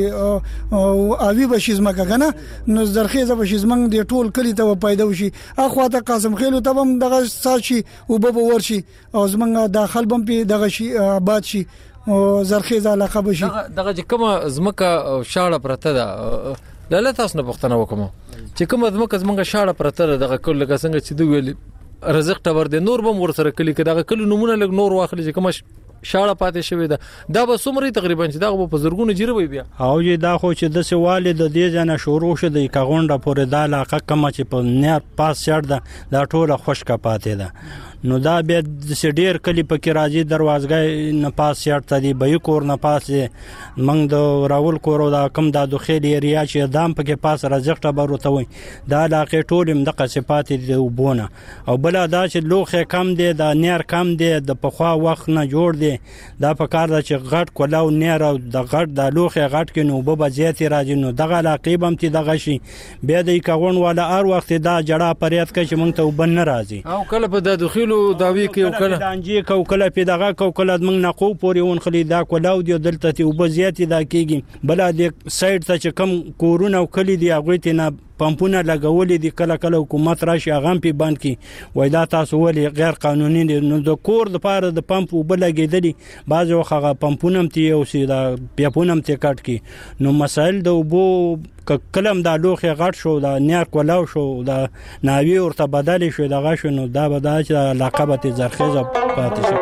او اوی بشي زمکه کنه نو زرخیزه بشي زمنګ دی ټول کلی ته پیدا وشي اخو ته قاسم خیلو ته هم دغه ساشي او به ورشي او زمنګ داخل بم په دغه شي آباد شي او زرخیزه علاقه بشي دغه کومه زمکه شاړه پرته ده لاله تاسو نه پښتنه وکم چې کومه زمکه شاړه پرته ده دغه کله څنګه چې دوی ویل رزق تبر دي نور بم ور سره کلی کې دغه کله نمونه لګ نور واخلي چې کومه شاړه پاتې شوی ده دا به سمري تقریبا چې دا په زرګونو جیره بیا او یی دا خو چې د سوال د دې ځنه شروع شو د کاغونډه پورې د علاقه کما چې په نیر پاس چړ ده دا ټوله خوشکه پاتې ده نو دا به د سډیر کلی په کې راځي دروازګای نه پاس چړ ته دی به کور نه پاس منګ د راول کور دا کم د دوخېل ایریا چې دام په کې پاس رزق ټبر وته وي دا علاقه ټول د قصفات دی وبونه او بل دا چې لوخه کم دی د نیر کم دی د پخوا وخت نه جوړ دی دا په کار د چې غټ کولاو نیر او د غټ د لوخه غټ کې نو به زیاتې راځي نو دغه علاقه بم تی دغه شي به د کاغون والا ار وخت دا جړه پریات کې چې مونږ ته وبن راځي او کله په د دخیلو داوی کې او کله دانجی کو کله په دغه کو کله موږ نقو پورې ون خلی دا کولاو دی دلته تی وب زیاتې دا کېږي بل د سایډ ته چې کم کورونه او کلی دی هغه ته نه پمپونه لګولې دي کله حکومت راشي هغه په باندې کې وای دا تاسو ولې غیر قانوني دي نو د کور د پاره د پمپ وب لګېدلې بعض وخت پمپونه هم تی او سیدا پیپونه هم تی کټ کې نو مسائل د وبو کلم دا لوخه غټ شو دا نیر کولاو شو دا ناوی ورته بدل شو دغه شو نو دا به دا چې لقبته زرخیزه پاتې شي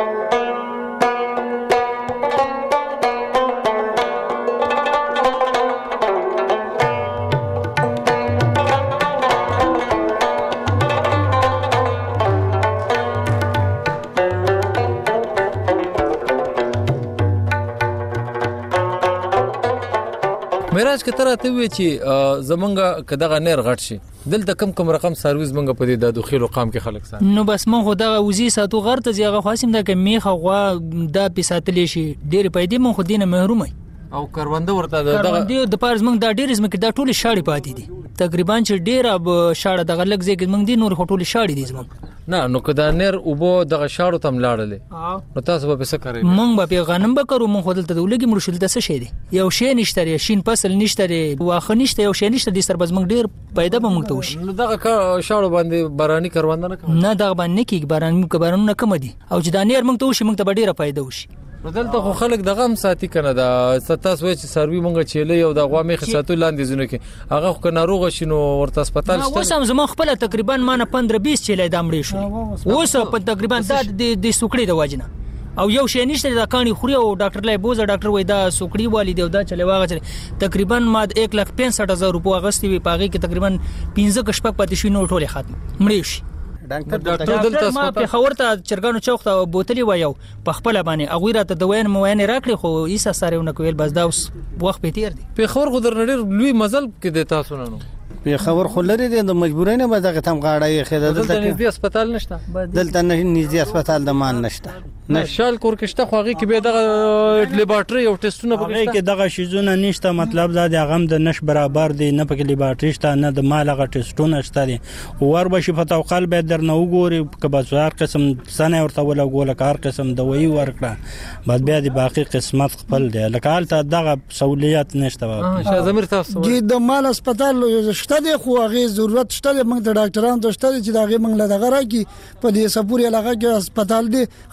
معراج کې تر ته وی چې زمونږه کداغه نیر غټ شي دلته کم رقم سرویس منګه په دې د دخیلو قام کې خلک سره نو بس مون خو دا وزي ساتو غرته زیغه خاصم دا کې میخه غوا دا پیساتلې شي ډېر پیدا مون خو دینه محروم او کرونده ورته دغه د پارز موږ دا ډېر زمکه دا ټول شاړې پاتې دي تقریبا چې ډېر اب شاړه دغه لګ زګ موږ دي نور ټول شاړې دي زموږ نه نو کدا نیر او بو دغه شاړو تم لاړلې نو تاسو به څه کوي موږ به غنم به کړو موږ دلته ولګي مرشل د څه شي دي یو شی نشته شین فصل نشته واخه نشته یو شی نشته د سربز موږ ډېر پیدا به موږ ته وشي نو دغه شاړو باندې باراني کرونده نه دغه باندې کې بارانونه کم دي او چې د نیر موږ ته وشي موږ ته ډېر پیدا وشي دلته خو خلک دغه هم ساتي کنه دا ستاس وای چې سروي مونږ چيلې یو د غوا میخ ساتو لاندې زونه کې هغه خو ناروغ شینو ورته هسپتال شته اوس هم زما خپل تقریبا مانه 15-20 چيلې دامړې شو اوس په تقریبا د سوکړې د واجنه او یو شی نشته د کانی خوري او ډاکټر لای بوزه ډاکټر وای دا سوکړی والی دی دا چلے واغه تقریبا ما 1,65,000 روپیا غستې وی پاغي کې تقریبا 15 کشپک پاتې شي نو ټوله ختم مړې شي ډاکټر دلته ما په خبرته چرګانو چوخ ته بوتلې وایو په خپل باندې اغه راته د وین موانه راکړي خو ایسا سارهونه کویل بس دا اوس وخت په تیر دي په خبر خو درنډر لوی مزل کې د تاسو نه په خبر خلری دي د مجبورینه به دغه تم غاړه خېده دلته نږدې هسپتال نشته دلته نږدې هسپتال د مان نشته نشال کور کېشته خو هغه کې به دغه لیبارټري او ټیسټونه به کې دغه شیزونه نشته مطلب دا د غم د نش برابر دي نه پکې لیبارټري شته نه د مال غ ټیسټونه شته دي ور بشي په توقل به درنه وګوري کبه زار قسم سنه ورته ولا ګول کار قسم دوی ورکړه بعد بیا د باقي قسمت خپل دی لکه حالت دغه سہولیت نشته شازمیر تاسو چې د مال هسپتال شته دی خو هغه ضرورت شته موږ د ډاکټرانو ته شته چې دا هغه موږ له دغه راکی په دې سپوري علاقه کې هسپتال دی خمزیدار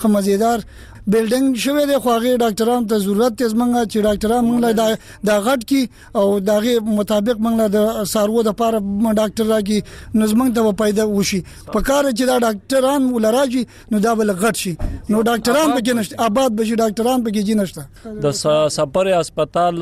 روزګار بلډینګ شوی دی خو هغه ډاکټرانو ته ضرورت ته زمونږ چې ډاکټران موږ د غټ کی او دغه مطابق موږ د سارو د پاره ډاکټر راګي نظم ته پیدا وشي په کار چې دا ډاکټران ولراجي نو دا بل غټ شي نو ډاکټران به نشته آباد بشي ډاکټران به کې نشته د سپر هسپتال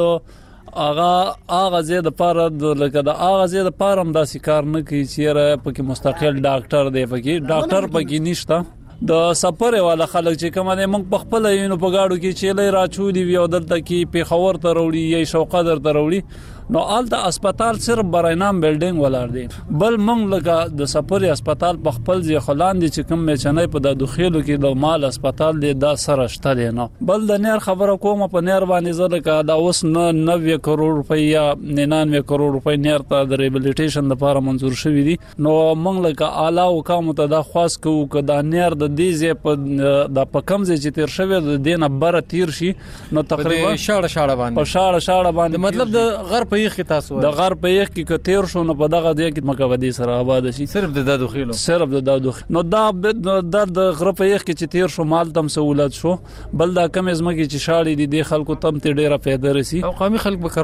اغه زید پاره لکه د اغه زید پاره هم داسې کار نه کوي چې پکې مستقل ډاکټر دی پکې ډاکټر پکې نشته د سفر والا خلک چې کوم دي موږ په خپل یو په گاډو کې چیلې راچولي وي او دلته کې په خور ته وروړي یا شوقدر ته وروړي نو آلته هسپتال صرف برینام بلډینګ ولر دی بل موږ لکه د سفر هسپتال په خپل ځای خلان دي چې کوم چنای په د دخیلو کې د مال هسپتال دی دا سره شته دی نو بل د نیر خبره کوم په نیر باندې زره کا دا اوس 90 کروڑ روپۍ یا 99 کروڑ روپۍ نیر ته د ریبلیټیشن لپاره منزور شوی دي نو موږ لکه اعلی حکام ته دا خاص کوو ک دا نیر د دې ځای په د پکم ځای چې تیر شوی د دینه بره تیر شي نو تقریبا شاړه باندې مطلب د غرب په یخ تاسو د غرب په یخ کې کتیر شو نو په دغه ځای کې مکوادي سره آباد شي صرف د داخلو نو دا د غرب په یخ کې چې تیر شو مال تم سہولت شو بل دا کم ازمه کې چې شاړې دي د خلکو تم ته ډیره پیدا رسی او قومي خلک به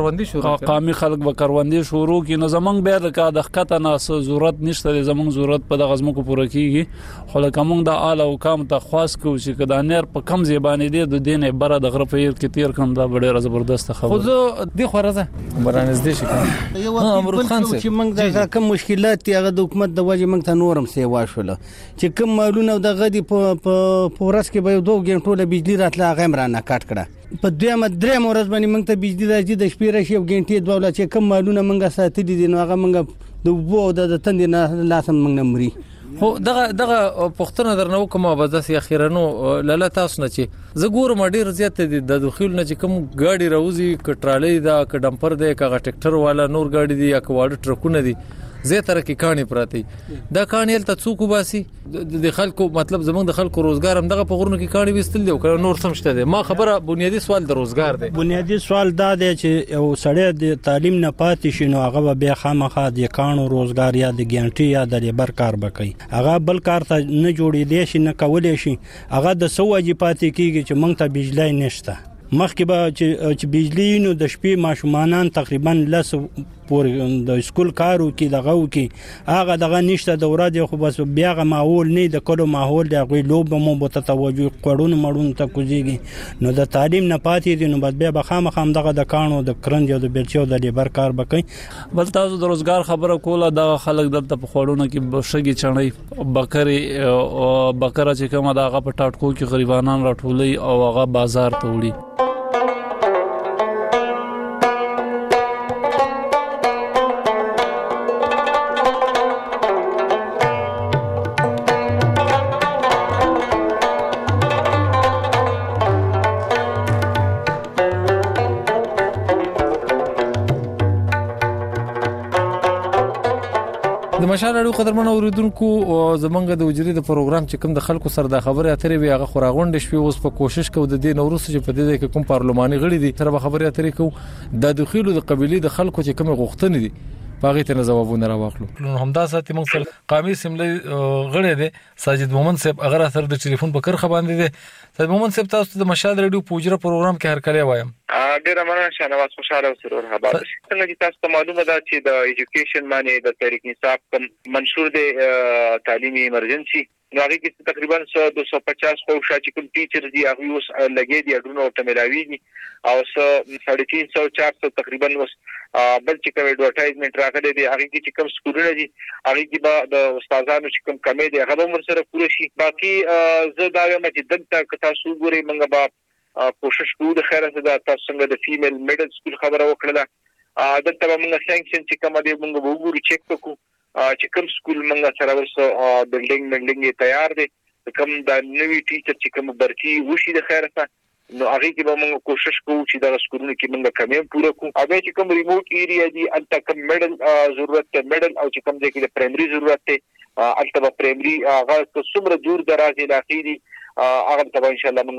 کاروندې شروع کی نو زمنګ به د خطه نه ضرورت نشته زمنګ ضرورت په دغه ځمکو پوره کیږي خو لکه موږ د اعلی حکام ته خاص کوو چې کدا نیر په کم زبانه دي د دینه بره د غرب په یخ کې تیر کوم دا ډیره زبردست خبره خو زه د خورزه برانز دي یو امرود خان چې موږ د کوم مشکلات هغه د حکومت د وجه موږ ته نورم سیوا شول چې کوم مالونه د غدي په ورځ کې به 2 غنټو له بجلی راتله هغه مرانه کټ کړه په دویمه درېم ورځ باندې موږ ته بجلی راځي د شپې راشي او غنټې دوله چې کوم مالونه موږ ساتلي دي نو هغه موږ د وو د تندې نه لاسم موږ نه مري خو دغه پښتنه درنو کومه بزاس اخیرانو لاله تاسو نه چې زه ګورم ډیر زیات دي د دخول نه چې کوم ګاډي راوځي کټرالې دا ک ډمپر دی ک ټریکټر والا نور ګاډي دي یا ک واړه ټرکونه دي زه تر کې کہانی پراتی دا کہانی ته څوک وباسي د خلکو مطلب زمونږ د خلکو روزګار هم دغه په غورونو کې کہانی وستل دی او نور سم شته دی ما خبره بنیادی سوال د روزګار دی بنیادی سوال دا دی چې یو سړی د تعلیم نه پاتې شي نو هغه به خامخا د کانو روزګار یا د ګانټي یا د لیبر کار وکړي هغه بل کار ته نه جوړې دی شي نه کولې شي هغه د سوجي پاتې کیږي چې موږ ته بجلی نشته مخکې به چې بجلی نو د شپې ماشومان تقریبا لس پورې د سکول کارو کې دغه کې هغه دغه نشته د ورځې خو بس بیا غ ماحول نه د کلو ماحول د غوي لوب مو بوته توجه کړون مړون ته کوزيږي نو د تعلیم نه پاتې دي نو بس بیا به خامخا دغه د کانو د کرنج او د بلچو د لیبر کار وکړي بل تاسو د روزګار خبره کوله د خلک دلته په خوړونو کې بشګي چړې بکره چې کومه دغه په ټاټکو کې غریبانان راټولي او هغه بازار ته وړي د مشال اړو قدرمن اوریدونکو زمونږ د وجري د پروګرام چې کوم د خلکو سره د خبرې اترې وی هغه خوراغونډ شوي اوس په کوشش کوو د دې نورس چې په دې کې کوم پارلماني غړي دي سره خبرې اترې کوو د دخیلو د قبيله د خلکو چې کوم غوښتنې دي باغې ته جوابونه راوخلو نو همدا ساتي موږ سره قامي سیملې غړي دي ساجد مومن صاحب اگر اثر د ټلیفون په کرخه باندې دي ساجد مومن صاحب تاسو د مشال ریډیو پوجره پروګرام کې هر کله وایم ډیر مننه شنواز خوشاله او سرور حباب څنګه چې تاسو ته معلومه ده چې د ایجوکیشن باندې د تحریک انصاف کوم منشور دی تعلیمي ایمرجنسي هغه کې تقریبا 250 خو شاته کوم ټیچر دی هغه اوس لګي دی اډونو ته ملاويږي او 350 400 تقریبا اوس بل چې کوم ایڈورټایزمنت راغلي دی هغه کې کوم سکولونه دي هغه کې به د استادانو چې کوم کمی دی هغه هم سره پوره شي باقي زه دا وایم چې دلته تاسو ګورئ منګه با کوشش کوو د خیره څخه تاسو څنګه د فیمیل میډل سکول خبره وکړه دلته موږ سانکشن چې کوم دی موږ وګورو چیک وکړو چې کوم سکول موږ سره ورسره بلډینګ تیار دي کوم د نوی ټیچر چې کوم برتی وشي د خیره څخه نو هغه کې به موږ کوشش کوو چې دا سکولونه کې موږ کمې پوره کوو هغه چې کوم ریموټ ایریا دي انت کوم میډل ضرورت ته میډل او چې کوم ځای کې د پرایمري ضرورت ته البته پرایمري هغه څومره دور دراز علاقې دي هغه ته ان شاء الله موږ خپل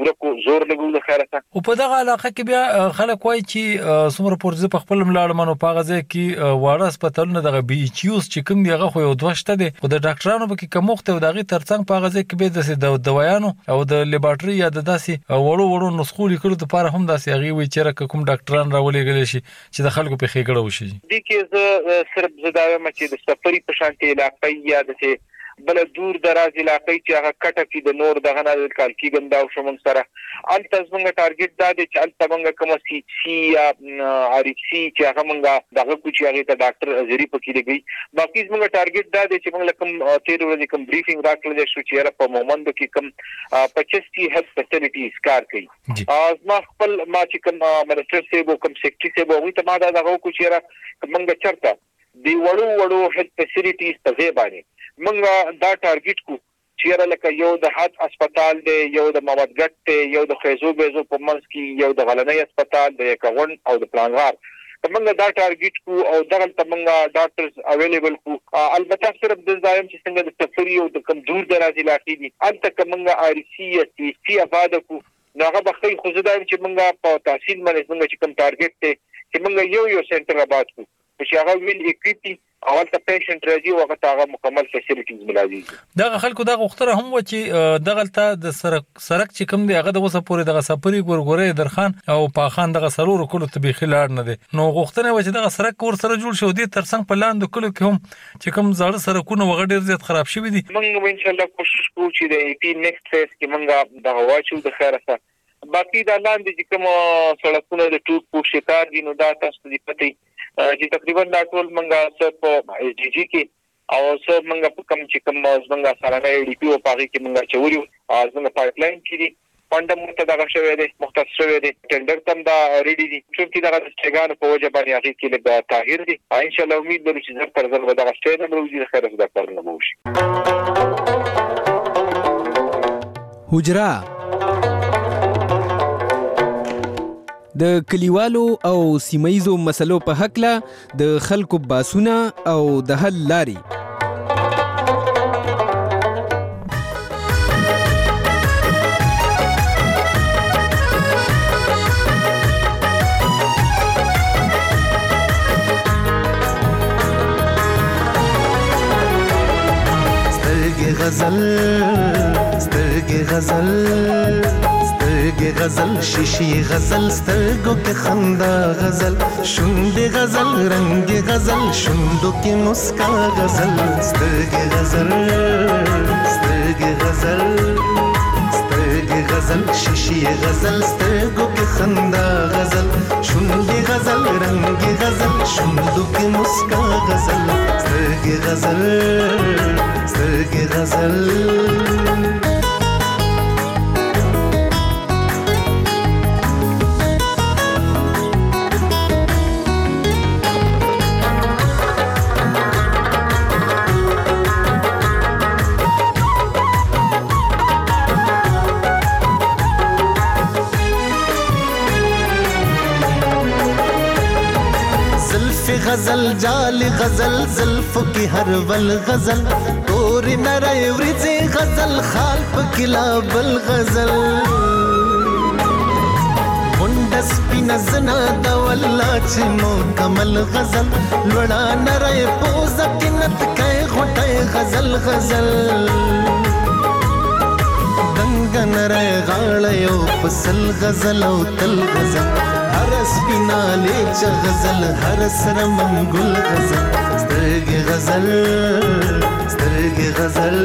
ورکو زور لګو د خیره ته. او په دغه علاقه کې بیا خلک وایي چې څومره پورځ په خپل ملاړمنو په غزه کې واړه هسپتالونه دغه بي ایچ یوز چې کوم دیغه خو یو دوشته دي خو د ډاکټرانو په کې کموخته او دغه ترڅنګ په غزه کې به د دوايانو او د لیبارټري یا د داسې وړو نسخو لیکلو لپاره هم داسې هغه وی چې کوم ډاکټران راولېګل شي چې د خلکو په خېګړه وشي. دي کې زه صرف زداوم چې د سفري په شانتي علاقې یا د بل دور دراز علاقې چې هغه کټه کې د نور دغه نه کال کې ګندا او شومن سره ان تاسو ټارګټ دا دي چې ان تاسو کوم سی یا ار ایف سی چې هغه مونږه دغه کوچ هغه ته ډاکټر ازری پکې لګي باقي زموږ ټارګټ دا دي چې موږ کوم تیر ورځې کوم بریفینګ راکړل شو چې په مومند کې کوم 25 هیلث فیسیلیټیز کار کوي ما خپل ما چې کوم منسټر سیبو کوم سیکټری سیبو وي ته ما دا دغه کوچ هغه موږ چرته دی وړو هیلث فیسیلیټیز په ځای باندې موږ دا ټارګټ کو چې لکه یو د حد هسپتال دی یو د موادګټ دی یو د خیزو بیزو په منځ کې یو د غلنۍ هسپتال دی یکون او د پلانغار موږ دا ټارګټ کو او دغه موږ ډاکټرز اویلیبل کو البته صرف د ځایم چې څنګه د سفري او د کم دور دراز علاقې دي البته موږ ار سی اس سی افاده کو ناغه بخې خو زدایم چې موږ په تحصیل باندې موږ چې کوم ټارګټ دی چې موږ یو سنټر آباد کو چې هغه ویل اکویپی اول ته پیشنټ راځي او هغه ته مکمل فیسیلیټیز ملایي. دغه خلکو دغه وختره هم و چې دغه ته د سرک چې کوم دی هغه د وسه پورې دغه سفري ګورګورې درخان او پاخان دغه سرور کولو ته به خلار نه دي نو غوښتنه و چې دغه سرک ور سره جوړ شو دي ترڅنګ په لاندې کولو کې هم چې کوم زړه سرکونه وغه ډیر زیات خراب شوی دي. موږ ان شاء الله کوشش کوو چې د ای پی نیکسټ فیس کې موږ دغه واچو د خیره سره باقي د لاندې چې کوم سړکونه د ټوپ پوښ شکار دي نو دا تاسو دې پته چې تقریبا دا ټول منګه سب په اس ډي جی کې او سب منګه په کم چې کوم منګه سره ای ډي پی او پاږي کې منګه چوریو ازمنه پایپلاین کې دي پاندم مت دغه شوی دی مختص شوی دی ټندر تم دا ریډي دي چې دغه استګان په وجه باندې هغه کې له طاهر دي ان شاء الله امید لرو چې زر پر زر به دغه شته نو وزیر خیر زده کړنه وشي. حجره د کلیوالو او سیمایزو مسلو په حق له د خلکو باسونه او د حل لاري سترګې غزل شیشي غزل سترګو کې خندا غزل شونډې غزل رنگ غزل شوندو کې مسکا غزل سترګې غزل شیشي غزل سترګو کې خندا غزل شونډې غزل رنگ غزل شوندو کې مسکا غزل سترګې غزل غزل جال غزل زلف کی ہر ول غزل تور نرے ورځي غزل خال پکلا بل غزل منډس پینزنا د ولا چې مکمل غزل لړا نرے پوز کینت کای غټه غزل دنګ نرے غاړ یو پسل غزل او تل غزل هر سپینا لیچ غزل هر سر منګل غزل سترګې غزل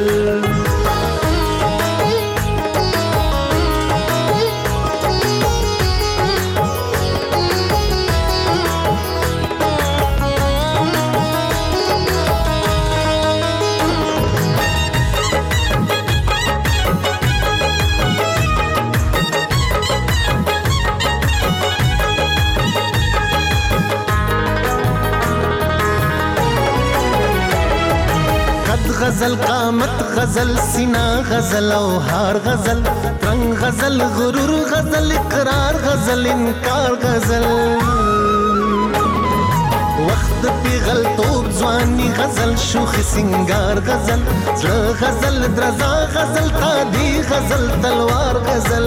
غزل قامت غزل سینا غزل او هار غزل رنگ غزل غرور غزل اقرار غزل انکار غزل وخت پیغل توب ځواني غزل شوخ سنگار غزل زړه غزل درزا غزل تادي غزل تلوار غزل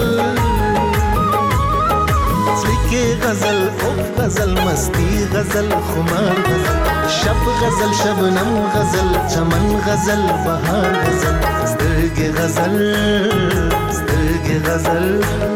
زلکه غزل اوف غزل مستی غزل خمار غزل شب غزل شبنم غزل چمن غزل بهار غزل سترګې غزل سترګې غزل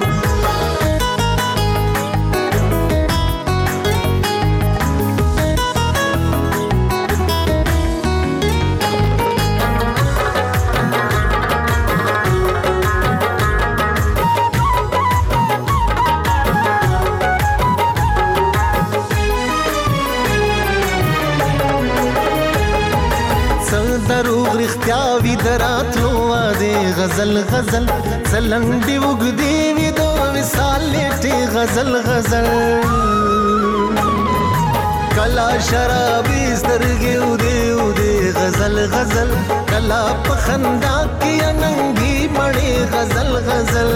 دروغ رښتیا وي دراتلو واده غزل غزل څلنډې وګدې وي د وصال لټې غزل غزل کلا شرابي سترګې ودې ودې غزل غزل کلا په خندا کې اننګي مړې غزل غزل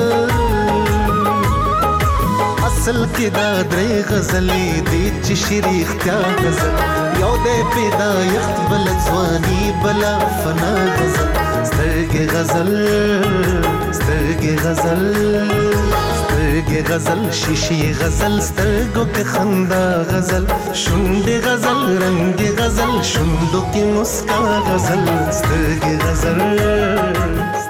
اصل کې دا درې غزلې دي چې شریختیا غزل یو دې پیدا یخت بل ځواني بلا فنا غزل سترګې غزل سترګې غزل سترګې غزل شیشې غزل سترګو کې خندا غزل شونډې غزل رنگ غزل شونډو کې مسکا غزل سترګې غزل